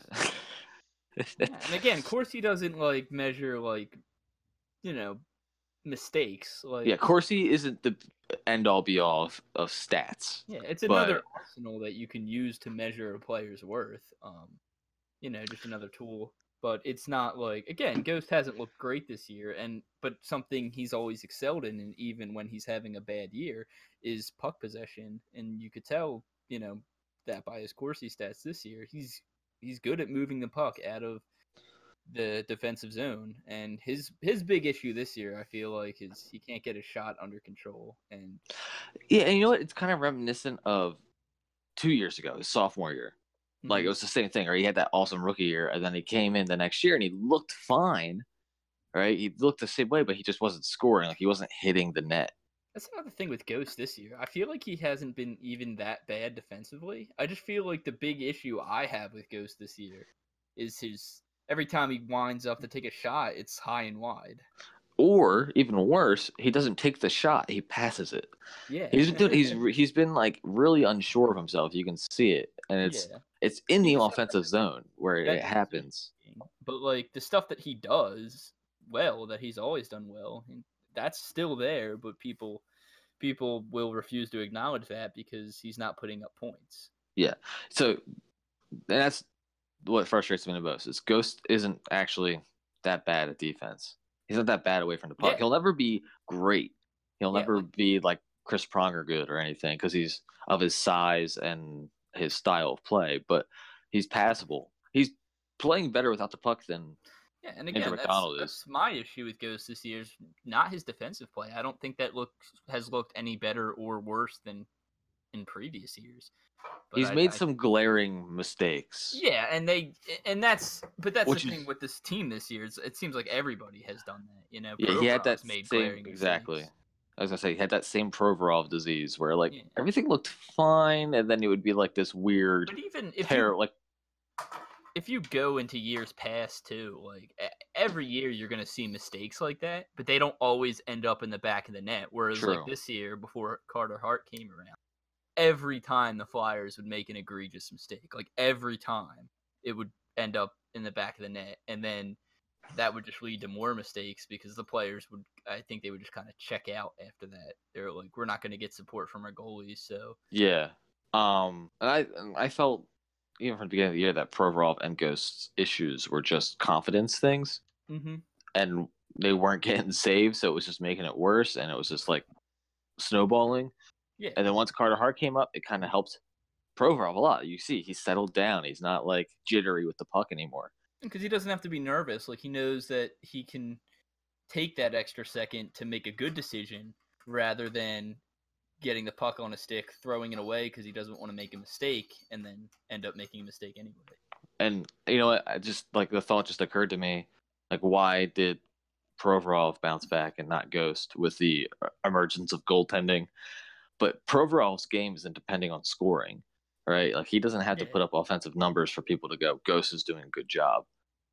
Yeah. And again, Corsi doesn't like measure like, you know, mistakes. Like Yeah, Corsi isn't the end all be all of, of stats. yeah, it's another but- arsenal that you can use to measure a player's worth. Um, you know, just another tool. But it's not like, again, Ghost hasn't looked great this year, and but something he's always excelled in, and even when he's having a bad year, is puck possession. And you could tell, you know, that by his Corsi stats this year, he's he's good at moving the puck out of the defensive zone. And his his big issue this year, I feel like, is he can't get a shot under control. And Yeah, and you know what? It's kind of reminiscent of two years ago, his sophomore year. Like, it was the same thing, right? He had that awesome rookie year, and then he came in the next year, and he looked fine, right? He looked the same way, but he just wasn't scoring. Like, he wasn't hitting the net. That's another thing with Ghost this year. I feel like he hasn't been even that bad defensively. I just feel like the big issue I have with Ghost this year is his every time he winds up to take a shot, it's high and wide. Or even worse, he doesn't take the shot; he passes it. Yeah, He's been doing, he's he's been like really unsure of himself. You can see it, and it's yeah. it's in the He's- offensive zone where That it is happens. But like the stuff that he does well, that he's always done well, and that's still there. But people people will refuse to acknowledge that because he's not putting up points. So that's what frustrates me the most. Is Ghost isn't actually that bad at defense. He's not that bad away from the puck. Yeah. He'll never be great. He'll Yeah, never like- be like Chris Pronger good or anything because he's of his size and his style of play. But he's passable. He's playing better without the puck than Yeah, and Andrew again, that's, McDonald is. that's my issue with Ghost this year. Is not his defensive play. I don't think that looks has looked any better or worse than in previous years. But He's I, made I, some glaring mistakes. Yeah, and they and that's but that's Which the is- thing with this team this year. It's, it seems like everybody has done that. You know, Yeah, he had that Provorov's made same glaring exactly. mistakes. I was gonna say he had that same Provorov disease where like Yeah. everything looked fine, and then it would be like this weird But even if terror. you Like if you go into years past too, like e- every year you're gonna see mistakes like that, but they don't always end up in the back of the net. Whereas True. like this year, before Carter Hart came around, every time the Flyers would make an egregious mistake, like every time it would end up in the back of the net, and then that would just lead to more mistakes because the players would, I think they would just kind of check out after that. They're like, we're not going to get support from our goalies, so yeah, um, and I and I felt even from the beginning of the year that Provorov and Ghost's issues were just confidence things, mm-hmm. and they weren't getting saved, so it was just making it worse, and it was just like snowballing. Yeah, And then once Carter Hart came up, it kind of helped Provorov a lot. You see, he settled down. He's not like jittery with the puck anymore. because he doesn't have to be nervous. Like he knows that he can take that extra second to make a good decision rather than getting the puck on a stick, throwing it away because he doesn't want to make a mistake and then end up making a mistake anyway. And you know what? I just like the thought just occurred to me, like why did Provorov bounce back and not Ghost with the emergence of goaltending? But Provorov's game isn't depending on scoring, right? Like he doesn't have to Yeah. put up offensive numbers for people to go, Ghost is doing a good job.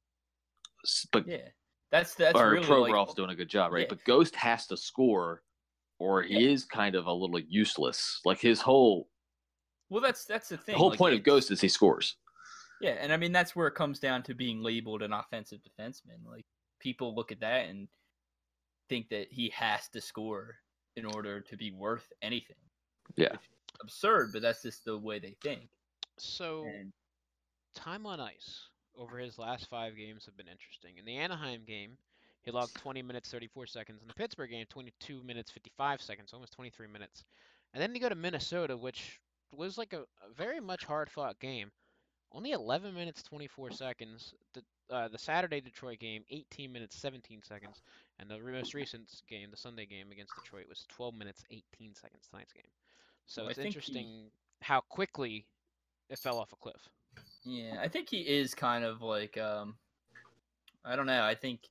S- But Yeah, that's that's or really Provorov's like, doing a good job, right? Yeah. But Ghost has to score, or he Yeah. is kind of a little useless. Like his whole well, that's that's the thing. the whole like, point of it's- Ghost is he scores. Yeah, and I mean that's where it comes down to being labeled an offensive defenseman. Like people look at that and think that he has to score in order to be worth anything. Yeah. Which is absurd, but that's just the way they think. So And time on ice over his last five games have been interesting. In the Anaheim game, he logged twenty minutes thirty-four seconds. In the Pittsburgh game, twenty-two minutes fifty-five seconds, almost twenty-three minutes. And then you go to Minnesota, which was like a, a very much hard-fought game. Only eleven minutes twenty-four seconds. The uh, the Saturday Detroit game, eighteen minutes seventeen seconds, and the most recent game, the Sunday game against Detroit, was twelve minutes eighteen seconds. Tonight's game. So Well, I it's think he- interesting how quickly it fell off a cliff. yeah, I think he is kind of like um I don't know. I think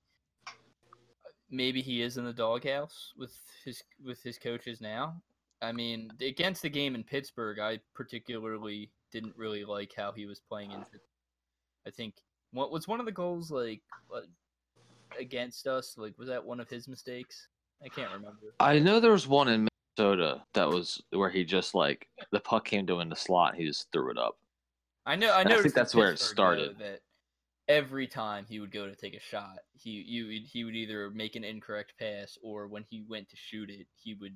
maybe he is in the doghouse with his with his coaches now. I mean, against the game in Pittsburgh, I particularly didn't really like how he was playing into. I think what was one of the goals like what, against us? Like, was that one of his mistakes? I can't remember. I know there was one in Minnesota that was where he just like the puck came to him in the slot, he just threw it up. I know. I And I know. think that's where it started. That every time he would go to take a shot, he you he would either make an incorrect pass or when he went to shoot it, he would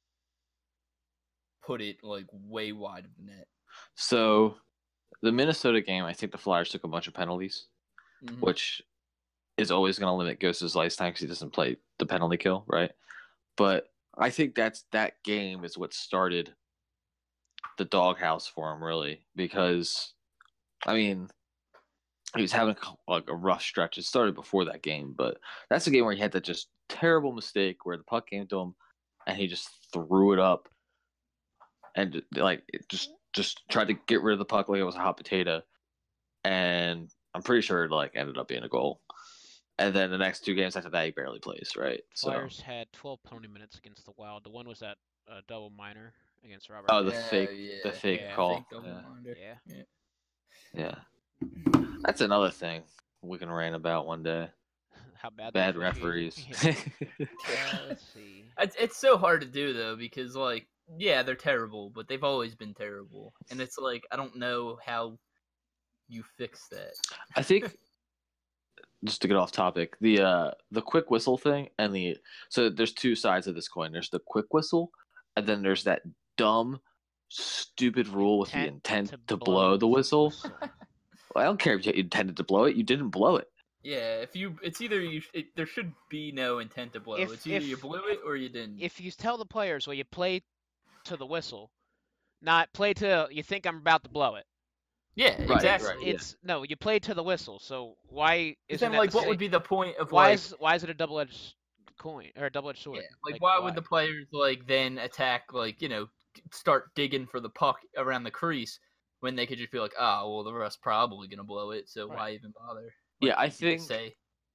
put it like way wide of the net. So the Minnesota game, I think the Flyers took a bunch of penalties, Mhm. which is always going to limit Ghost's ice time because he doesn't play the penalty kill, right? But I think that's that game is what started the doghouse for him, really, because I mean he was having like a rough stretch. It started before that game, but that's the game where he had that just terrible mistake where the puck came to him and he just threw it up and like it just just tried to get rid of the puck like it was a hot potato, and I'm pretty sure it like ended up being a goal. And then the next two games after that, he barely plays, right? Flyers So, had twelve penalty minutes against the Wild. The one was that uh, double minor against Robert. oh, the Griffin. Yeah, fake, yeah. the fake Yeah, call, Fake double yeah. blinder. Yeah. yeah. That's another thing we can rant about one day. How bad. the Bad officiating- referees. Yeah. Uh, let's see. It's it's so hard to do though because like yeah they're terrible but they've always been terrible and it's like I don't know how you fix that. I think just to get off topic, the uh the quick whistle thing and the so there's two sides of this coin. There's the quick whistle, and then there's that dumb, stupid rule with the intent to, blow the whistle. Well, I don't care if you intended to blow it; you didn't blow it. Yeah, if you it's either you it, there should be no intent to blow. If- It's either you if- blew it or you didn't. If you tell the players, well, you play to the whistle, not play to you think I'm about to blow it. Yeah, Right, exactly. right. yeah. It's no, you played to the whistle. So why But isn't then, that like, the what same? would be the point of Why like? is why is it a double-edged coin or a double-edged Yeah, sword? like, why, why? would the players like then attack, like, you know, start digging for the puck around the crease when they could just be like, oh, well, the ref's probably gonna blow it, so Right. why even bother? Yeah, Like, I you could think say.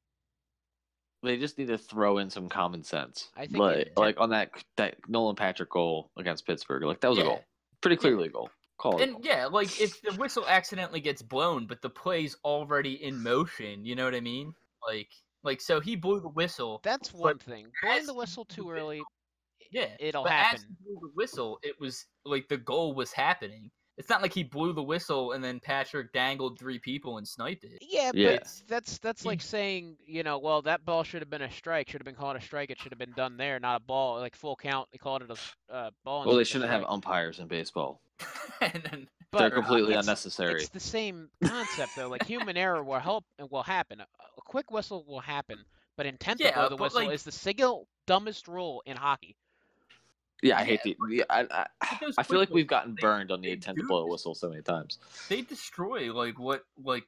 they just need to throw in some common sense. I think like, intent- like on that that Nolan Patrick goal against Pittsburgh, like that was Yeah. a goal, pretty Yeah. clearly a goal. Call it. a And goal. yeah, like, if the whistle accidentally gets blown, but the play's already in motion, you know what I mean? Like, like so he blew the whistle. That's one but thing. Blowing as the he whistle blew too the early, Yeah, it'll but happen. as he blew the whistle, it was like the goal was happening. It's not like he blew the whistle and then Patrick dangled three people and sniped it. Yeah, Yeah. but It's that's that's he- like saying, you know, well, that ball should have been a strike, should have been called a strike, it should have been done there, not a ball, like full count. They called it a s- uh, ball. Well, they instead of a shouldn't have strike. umpires in baseball. and then They're But completely it's, unnecessary. It's the same concept though. Like human error will help will happen. A, a quick whistle will happen, but intent to Yeah, blow the but, whistle like- is the single dumbest rule in hockey. Yeah, I Yeah, hate the. Yeah, I, I, But those I feel quick like we've whistles, gotten they- burned on the they intent to do blow a this- whistle so many times. they destroy like what like.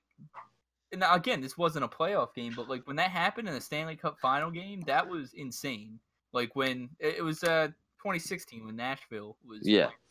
Now again, this wasn't a playoff game, but like when that happened in the Stanley Cup final game, that was insane. Like when it it was uh twenty sixteen when Nashville was Yeah. playing.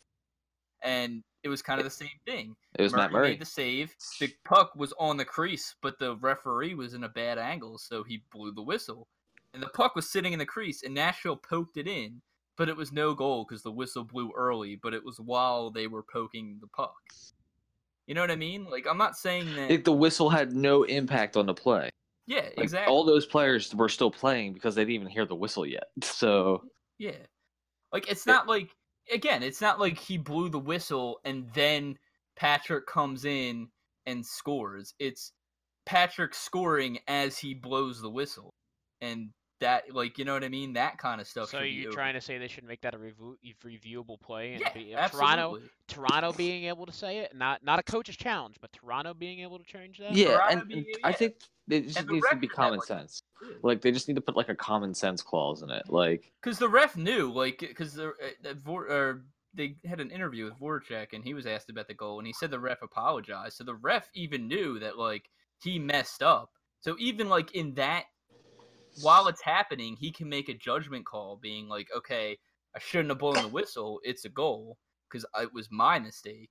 And it was kind of the same thing. It was Matt Murray. made the save. The puck was on the crease, but the referee was in a bad angle, so he blew the whistle. And the puck was sitting in the crease, and Nashville poked it in, but it was no goal because the whistle blew early, but it was while they were poking the puck. You know what I mean? Like, I'm not saying that. It, the whistle had no impact on the play. yeah, Like, exactly. all those players were still playing because they didn't even hear the whistle yet. So Yeah. Like, it's not like, again, it's not like he blew the whistle and then Patrick comes in and scores. It's Patrick scoring as he blows the whistle. And that, like, you know what I mean? That kind of stuff So should be you're over. trying to say they should make that a review, reviewable play and Yeah, be, uh, Toronto absolutely. Toronto being able to say it, not not a coach's challenge, but Toronto being able to change that. yeah, Toronto and, being- and I yeah. think it just And the needs to ref be should have, common like, sense. Like they just need to put like a common sense clause in it. Like Because the ref knew, like, because the uh, uh, Vor- or they had an interview with Voracek, and he was asked about the goal, and he said the ref apologized. So the ref even knew that, like, he messed up. So even like in that, while it's happening, he can make a judgment call, being like, okay, I shouldn't have blown the whistle. It's a goal because it was my mistake.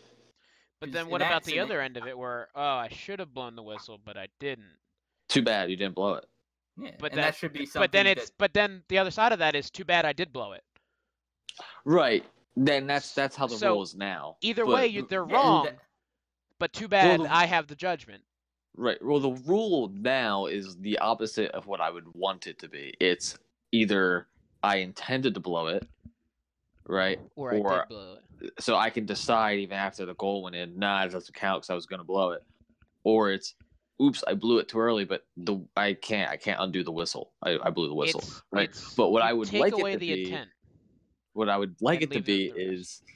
But 'Cause then in what that about the scena- other end of it where, oh, I should have blown the whistle, but I didn't. too bad you didn't blow it. Yeah, But and that- that, should be something. But then it's that, but then the other side of that is too bad I did blow it. Right. Then that's that's how the So, rule is now. Either But- way, you, they're yeah, wrong. that- But too bad the- I have the judgment. Right. Well, the rule now is the opposite of what I would want it to be. It's either I intended to blow it, right? Or I Or- did blow it. So I can decide even after the goal went in, nah, it doesn't count because I was going to blow it. Or it's, oops, I blew it too early, but the I can't I can't undo the whistle. I, I blew the whistle, It's, right? it's, But what you I would take like away it to the be, intent. what I would like and it to leave be the- the rest. is,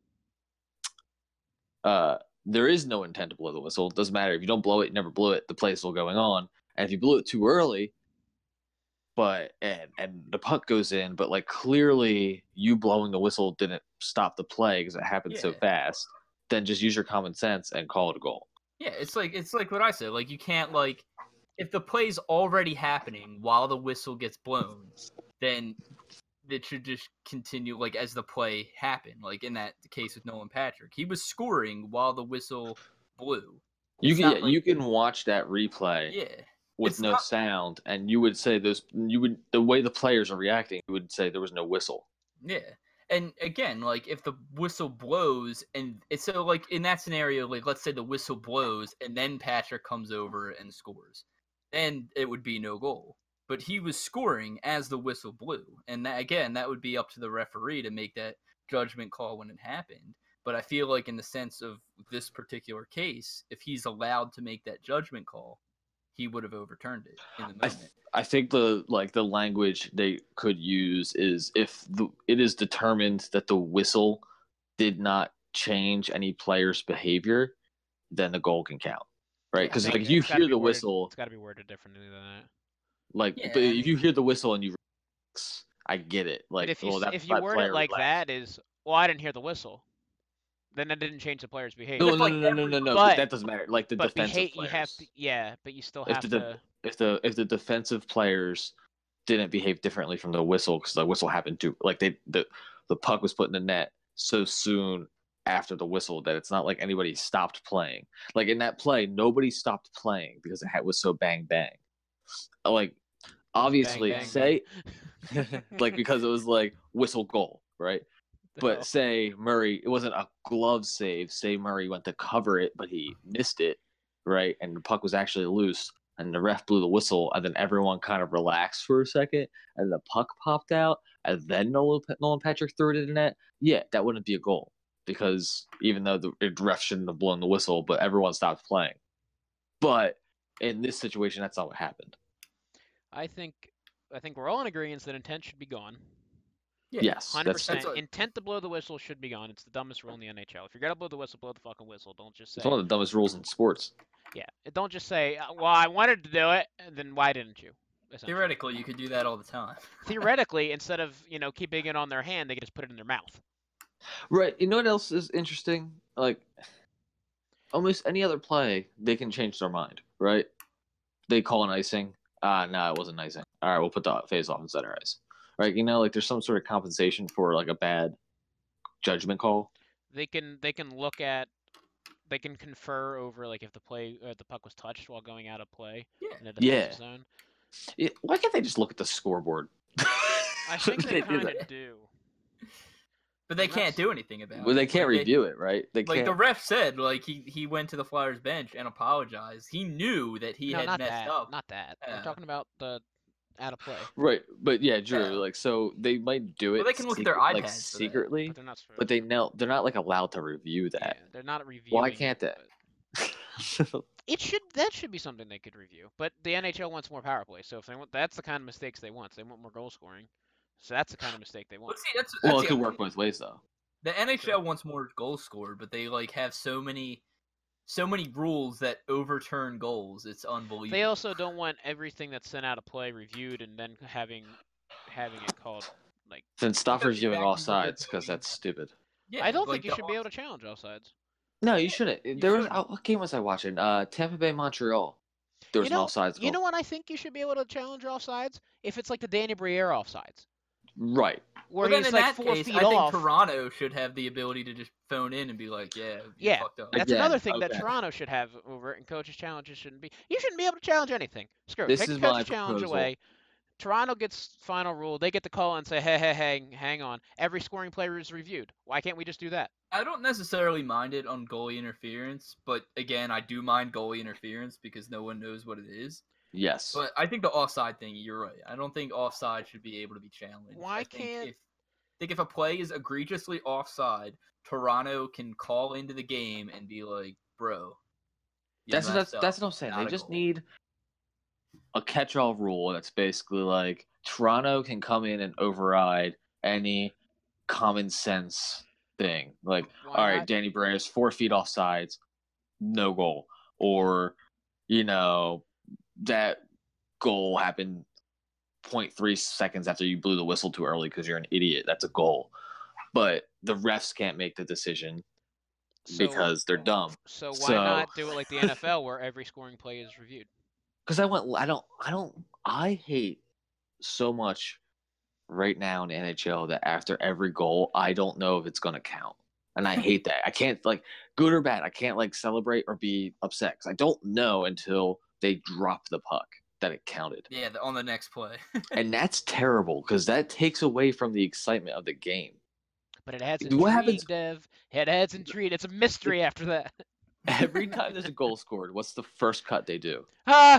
uh, there is no intent to blow the whistle. It doesn't matter if you don't blow it, you never blew it. The play is still going on, and if you blew it too early, but and and the puck goes in, but like clearly you blowing the whistle didn't stop the play because it happened so Yeah. fast. Then just use your common sense and call it a goal. Yeah, it's like it's like what I said. Like you can't like if the play's already happening while the whistle gets blown, then it should just continue like as the play happened. Like in that case with Nolan Patrick, he was scoring while the whistle blew. You It's can not yeah, like- you can watch that replay Yeah, with it's no not- sound, and you would say those. You would the way the players are reacting. You would say there was no whistle. yeah. And again, like if the whistle blows and it's so like in that scenario, like let's say the whistle blows and then Patrick comes over and scores, then it would be no goal. But he was scoring as the whistle blew, and that, again, that would be up to the referee to make that judgment call when it happened. But I feel like in the sense of this particular case, if he's allowed to make that judgment call, he would have overturned it in the I, moment. I think the like the language they could use is if the it is determined that the whistle did not change any player's behavior, then the goal can count, right? I Because think like if you it's gotta hear be the worded- whistle, It's got to be worded differently than that. like Yeah, but I if mean- you hear the whistle and you, I get it. Like But if you well, s- that, if you that word player it like relaxed. that, is well, I didn't hear the whistle. Then that didn't change the player's No, behavior. no, if, no, like, no, no, no, no. But- that doesn't matter. Like the but defensive beha- you players. have to, yeah, but you still if have the to. if the if the defensive players didn't behave differently from the whistle because the whistle happened to like they the the puck was put in the net so soon after the whistle that it's not like anybody stopped playing. Like in that play, nobody stopped playing because it had, was so bang bang. Like obviously, bang, say like because it was like whistle goal, right? But Oh. say Murray, it wasn't a glove save. Say Murray went to cover it, but he missed it, right? And the puck was actually loose, and the ref blew the whistle, and then everyone kind of relaxed for a second, and the puck popped out, and then Nolan, Nolan Patrick threw it in the net. Yeah, that wouldn't be a goal because even though the ref shouldn't have blown the whistle, but everyone stopped playing. But in this situation, that's not what happened. I think I think we're all in agreement that intent should be gone. Yeah. Yes, Hundred that's, percent. That's what- Intent to blow the whistle should be gone. It's the dumbest rule in the N H L. If you're gonna blow the whistle, blow the fucking whistle. Don't just say. it's one of the dumbest rules in sports. Yeah. Don't just say, uh, "Well, I wanted to do it," and then why didn't you? Essentially. Theoretically, you could do that all the time. Theoretically, instead of you know keeping it on their hand, they could just put it in their mouth. Right. You know what else is interesting? Like, almost any other play, they can change their mind, right? They call an icing. Ah, no, it wasn't icing. All right, we'll put the face off in center ice. Right? You know, like there's some sort of compensation for like a bad judgment call. They can they can look at they can confer over like if the play uh, the puck was touched while going out of play Yeah. in a defensive Yeah. zone. Yeah, why can't they just look at the scoreboard? I think they do kind that. of do. But they And can't that's- do anything about it. Well, they can't Like, review it, right? They Like can't. the ref said, like he he went to the Flyers bench and apologized. He knew that he no, had not messed that. up. Not that. Yeah. We're talking about the out of play. Right, but yeah, Drew. Yeah. Like, so they might do it. Well, they can look at their secret- like iPads for that, secretly, But they're not supposed but they know they're not like allowed to review Yeah, that. they're not reviewing. Why can't it, they? but It should that should be something they could review. But the N H L wants more power play, so if they want, that's the kind of mistakes they want. They want more goal scoring, so that's the kind of mistake they But want. see, that's, that's well, it the could other work thing. both ways though. The N H L wants more goals scored, but they like have so many, so many rules that overturn goals. It's unbelievable. They also don't want everything that's sent out of play reviewed and then having having it called like. Then stop Because reviewing back all in the sides day- because that's stupid. yeah, I don't like think you the should be off- able to challenge offsides. No, you shouldn't. There was shouldn't. oh, what game was I watching? Uh, Tampa Bay Montreal. There was You know- an offsides You goal. know what I think you should be able to challenge offsides if it's like the Danny Briere offsides, Right. where Well, then he's in like that four case, feet I think off. Toronto should have the ability to just phone in and be like, "Yeah, you Yeah, fucked up." That's Again, another thing that okay. Toronto should have over it, and coaches' challenges shouldn't be. You shouldn't be able to challenge anything. Screw it. This Take is the my coach's challenge proposal. away. Toronto gets final rule. They get to call and say, hey, hey, hey, hang on. Every scoring player is reviewed. Why can't we just do that? I don't necessarily mind it on goalie interference, but again, I do mind goalie interference because no one knows what it is. Yes. But I think the offside thing, you're right. I don't think offside should be able to be challenged. Why I think can't- If, I think if a play is egregiously offside, Toronto can call into the game and be like, "Bro, you that's messed that's up. that's what I'm saying. Not They a just goal." need a catch-all rule that's basically like Toronto can come in and override any common sense thing. Like, Why all right, not? Danny Brandis four feet off sides, no goal, or you know that goal happened zero point three seconds after you blew the whistle too early because you're an idiot. That's a goal, but the refs can't make the decision So- because they're dumb. So why So- not do it like the N F L where every scoring play is reviewed? Because I went, I don't, I don't, I hate so much right now in the N H L that after every goal, I don't know if it's gonna count, and I hate that. I can't like good or bad. I can't like celebrate or be upset because I don't know until they drop the puck that it counted, Yeah, the, on the next play. and that's terrible because that takes away from the excitement of the game. But it adds What intrigue, happens- Dev. It adds intrigue. It's a mystery after that. Every time there's a goal scored, what's the first cut they do? Ah!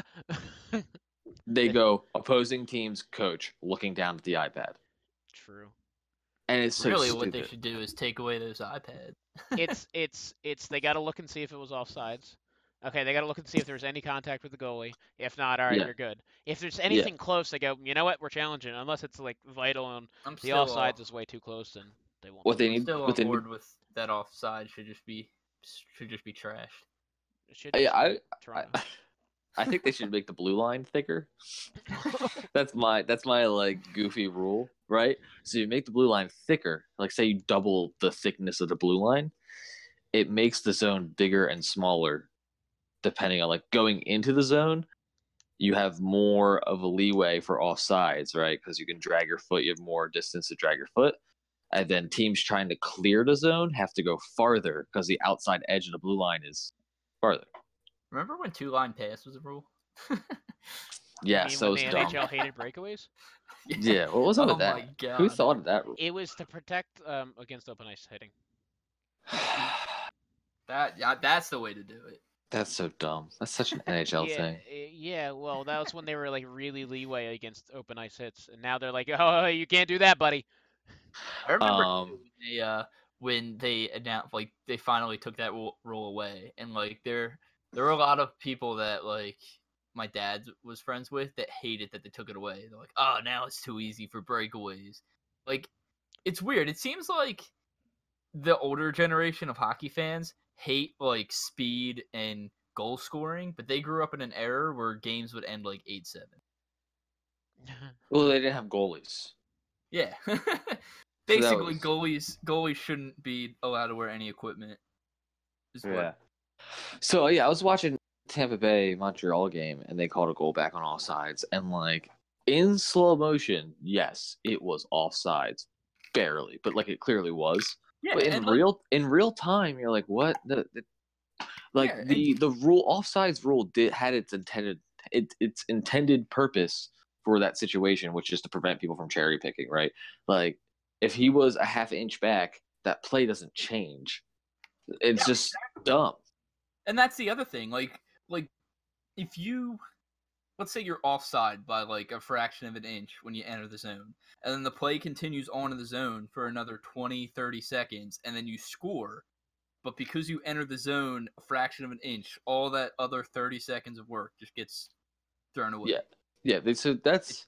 They go opposing team's coach looking down at the iPad, True. and it's so really, what they stupid. should do is take away those iPads. It's it's it's they got to look and see if it was offsides. Okay, they got to look and see if there's any contact with the goalie. If not, all right, Yeah. you're good. If there's anything close, they go, you know what, we're challenging. Unless it's like vital and I'm the still offsides all- is way too close, then they won't. What they I'm need, still what on they need board with that offside should just be should just be trashed. It should Yeah, just I- be Toronto. I, I think they should make the blue line thicker. That's my that's my like goofy rule, right? So you make the blue line thicker, like say you double the thickness of the blue line, it makes the zone bigger and smaller depending on, like, going into the zone, you have more of a leeway for offsides, right? Because you can drag your foot, you have more distance to drag your foot. And then teams trying to clear the zone have to go farther because the outside edge of the blue line is farther. Remember when two line pass was a rule? Yeah, You mean so when it's the dumb. N H L hated breakaways? Yeah, what was up Oh with that? my god. Who thought of that rule? It was to protect um, against open ice hitting. That yeah, that's the way to do it. That's so dumb. That's such an N H L yeah, thing. eh, yeah. Well, that was when they were like really leeway against open ice hits, and now they're like, oh, you can't do that, buddy. I remember Um, when they uh when they announced like they finally took that rule, rule away, and like there there were a lot of people that like my dad was friends with that hated that they took it away. They're like, oh, now it's too easy for breakaways. Like, it's weird. It seems like the older generation of hockey fans hate like speed and goal scoring, but they grew up in an era where games would end like eight seven. well, they didn't have goalies. Yeah. Basically, was... goalies goalies shouldn't be allowed to wear any equipment. Yeah. What... So yeah, I was watching Tampa Bay Montreal game, and they called a goal back on offsides, and like in slow motion, yes, it was offsides, barely, but like it clearly was. Yeah, but in real like... in real time, you're like, what the, the like yeah, the and... the rule offsides rule did had its intended it, its intended purpose for that situation, which is to prevent people from cherry picking, right? Like, if he was a half inch back, that play doesn't change. It's yeah, just exactly. dumb. And that's the other thing. Like, like if you, let's say you're offside by like a fraction of an inch when you enter the zone, and then the play continues on in the zone for another twenty, thirty seconds, and then you score, but because you enter the zone a fraction of an inch, all that other thirty seconds of work just gets thrown away. Yeah. Yeah, they, so that's,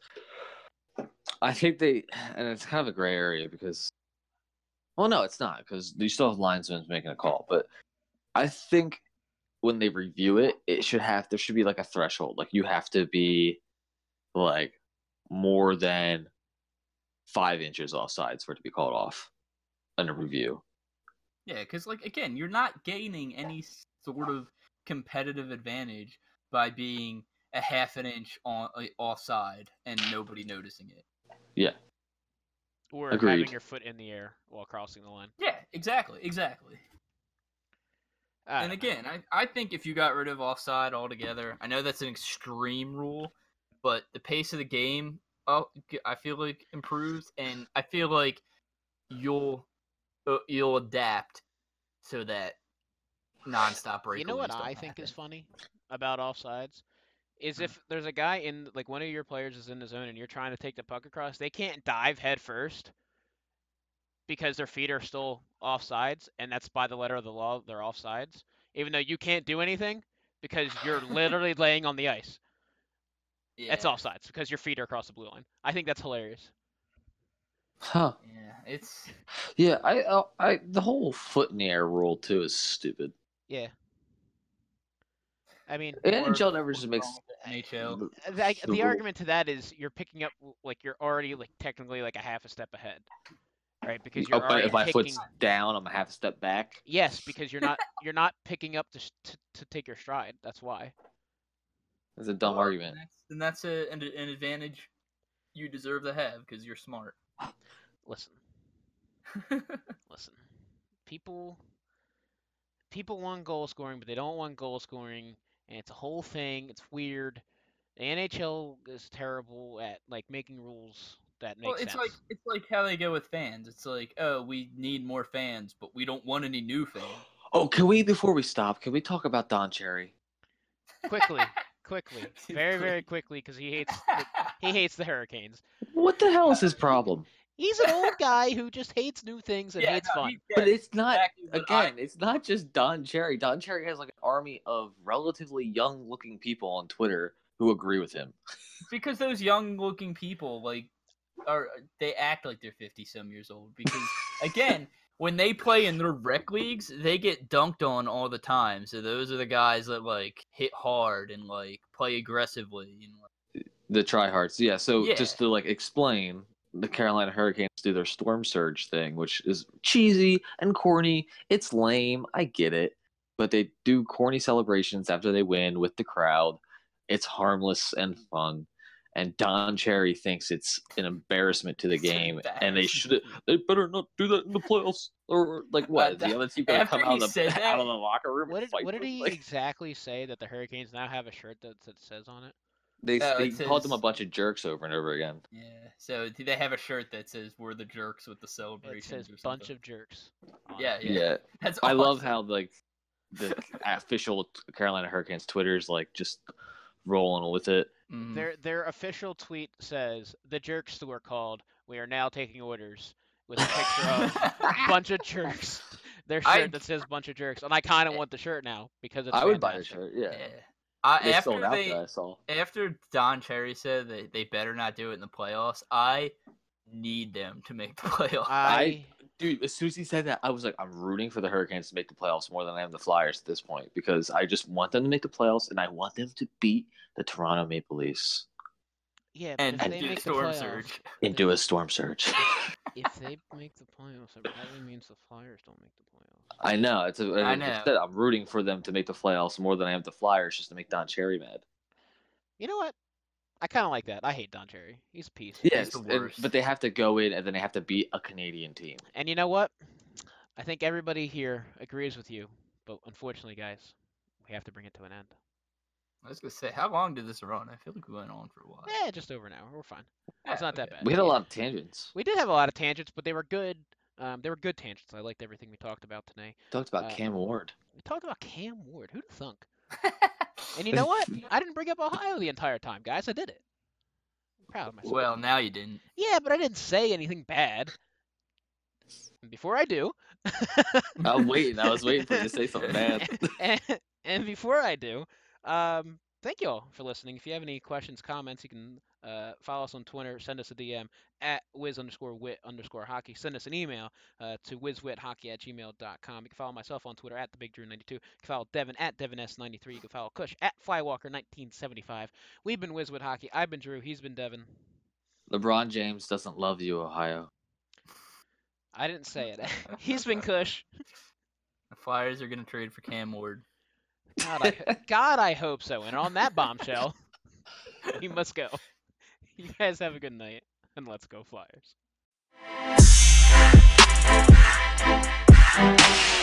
I think they, and it's kind of a gray area because, well, no, it's not, because you still have linesmen making a call, but I think when they review it, it should have, there should be like a threshold, like you have to be like more than five inches offsides for it to be called off under review. Yeah, because like, again, you're not gaining any sort of competitive advantage by being a half an inch on uh, offside and nobody noticing it. Yeah. Or Agreed. having your foot in the air while crossing the line. Yeah, exactly, exactly. And again, I, I think if you got rid of offside altogether, I know that's an extreme rule, but the pace of the game, oh, I feel like improves, and I feel like you'll uh, you'll adapt so that nonstop breakaways. You know what I happen. think is funny about offsides? Is if there's a guy in, like, one of your players is in the zone and you're trying to take the puck across, they can't dive head first because their feet are still offsides, and that's by the letter of the law, they're offsides, even though you can't do anything because you're literally laying on the ice. Yeah. That's offsides because your feet are across the blue line. I think that's hilarious. Huh. Yeah, it's... Yeah, I, I, I the whole foot in the air rule, too, is stupid. Yeah. I mean, N H L never just makes N H L. The, the argument to that is you're picking up, like, you're already like technically like a half a step ahead, right? Because you're oh, already if my picking... foot's down, I'm a half step back. Yes, because you're not you're not picking up to to, to take your stride. That's why. That's a dumb well, argument. And that's, and that's a, an, an advantage you deserve to have because you're smart. Listen, listen. People people want goal scoring, but they don't want goal scoring. And it's a whole thing. It's weird. The N H L is terrible at like making rules that make well, it's sense. like it's like how they go with fans. It's like, oh, we need more fans, but we don't want any new fans. Oh, can we before we stop? Can we talk about Don Cherry? Quickly, quickly, very, very quickly, because he hates the, he hates the Hurricanes. What the hell is his problem? He's an old guy who just hates new things and yeah, hates no, fun. But it's not, exactly again, I... it's not just Don Cherry. Don Cherry has like an army of relatively young-looking people on Twitter who agree with him. Because those young-looking people, like, are they act like they're fifty-some years old. Because, again, when they play in their rec leagues, they get dunked on all the time. So those are the guys that, like, hit hard and, like, play aggressively. And, like... The tryhards, yeah. So yeah. just to, like, explain... the Carolina Hurricanes do their storm surge thing, which is cheesy and corny. It's lame. I get it. But they do corny celebrations after they win with the crowd. It's harmless and fun. And Don Cherry thinks it's an embarrassment to the game, and they should they better not do that in the playoffs. Or like what? Is the other team gonna come out of the, out of the locker room? What and did, fight what did them? he Like, exactly say that the Hurricanes now have a shirt that, that says on it? they No, they it called says- them a bunch of jerks over and over again. Yeah. So do they have a shirt that says "We're the jerks" with the It celebrations says or something? bunch of jerks. on Yeah, it. yeah. Yeah, That's I love awesome. how like the official Carolina Hurricanes Twitter's like just rolling with it. Mhm. Their their official tweet says the jerks who are called. We are now taking orders with a picture of a bunch of jerks. Their shirt I- that says bunch of jerks, and I kind of want the shirt now because it's I would buy the fantastic. shirt. Yeah, Yeah. I, they after sold out. they That I saw. after Don Cherry said that they better not do it in the playoffs, I need them to make the playoffs. I Dude, as soon as he said that, I was like, I'm rooting for the Hurricanes to make the playoffs more than I am the Flyers at this point because I just want them to make the playoffs and I want them to beat the Toronto Maple Leafs yeah, but and if they do make the storm playoffs, surge. and do a storm surge. if they make the playoffs, it probably means the Flyers don't make the playoffs. I know. It's a, I I know. Said, I'm rooting for them to make the playoffs more than I am the Flyers just to make Don Cherry mad. You know what? I kind of like that. I hate Don Cherry. He's a piece. Yes, the and- worst. but they have to go in and then they have to beat a Canadian team. And you know what? I think everybody here agrees with you, but unfortunately, guys, we have to bring it to an end. I was gonna say, how long did this run? I feel like we went on for a while. Eh, just over an hour. We're fine. It's Ah, not that okay. bad. We had a lot of tangents. We did have a lot of tangents, but they were good. Um, they were good tangents. I liked everything we talked about today. Talked about Uh, Cam Ward. We talked about Cam Ward. Who'd have thunk? And you know what? I didn't bring up Ohio the entire time, guys. I did it. I'm proud of myself. Well, now you didn't. Yeah, but I didn't say anything bad. And before I do, I'm waiting. I was waiting for you to say something bad. and, and before I do, um, thank you all for listening. If you have any questions, comments, you can uh, follow us on Twitter, send us a D M at whiz underscore wit underscore hockey. Send us an email uh, to whizwithockey at gmail dot com. You can follow myself on Twitter at the big drew ninety-two. You can follow Devin at Devin S ninety-three. You can follow Kush at Flywalker nineteen seventy-five. We've been Whiz with Hockey. I've been Drew. He's been Devin. LeBron James doesn't love you, Ohio. I didn't say it. He's been Kush. The Flyers are gonna trade for Cam Ward. God, I, God, I hope so. And on that bombshell, we must go. You guys have a good night, and let's go Flyers.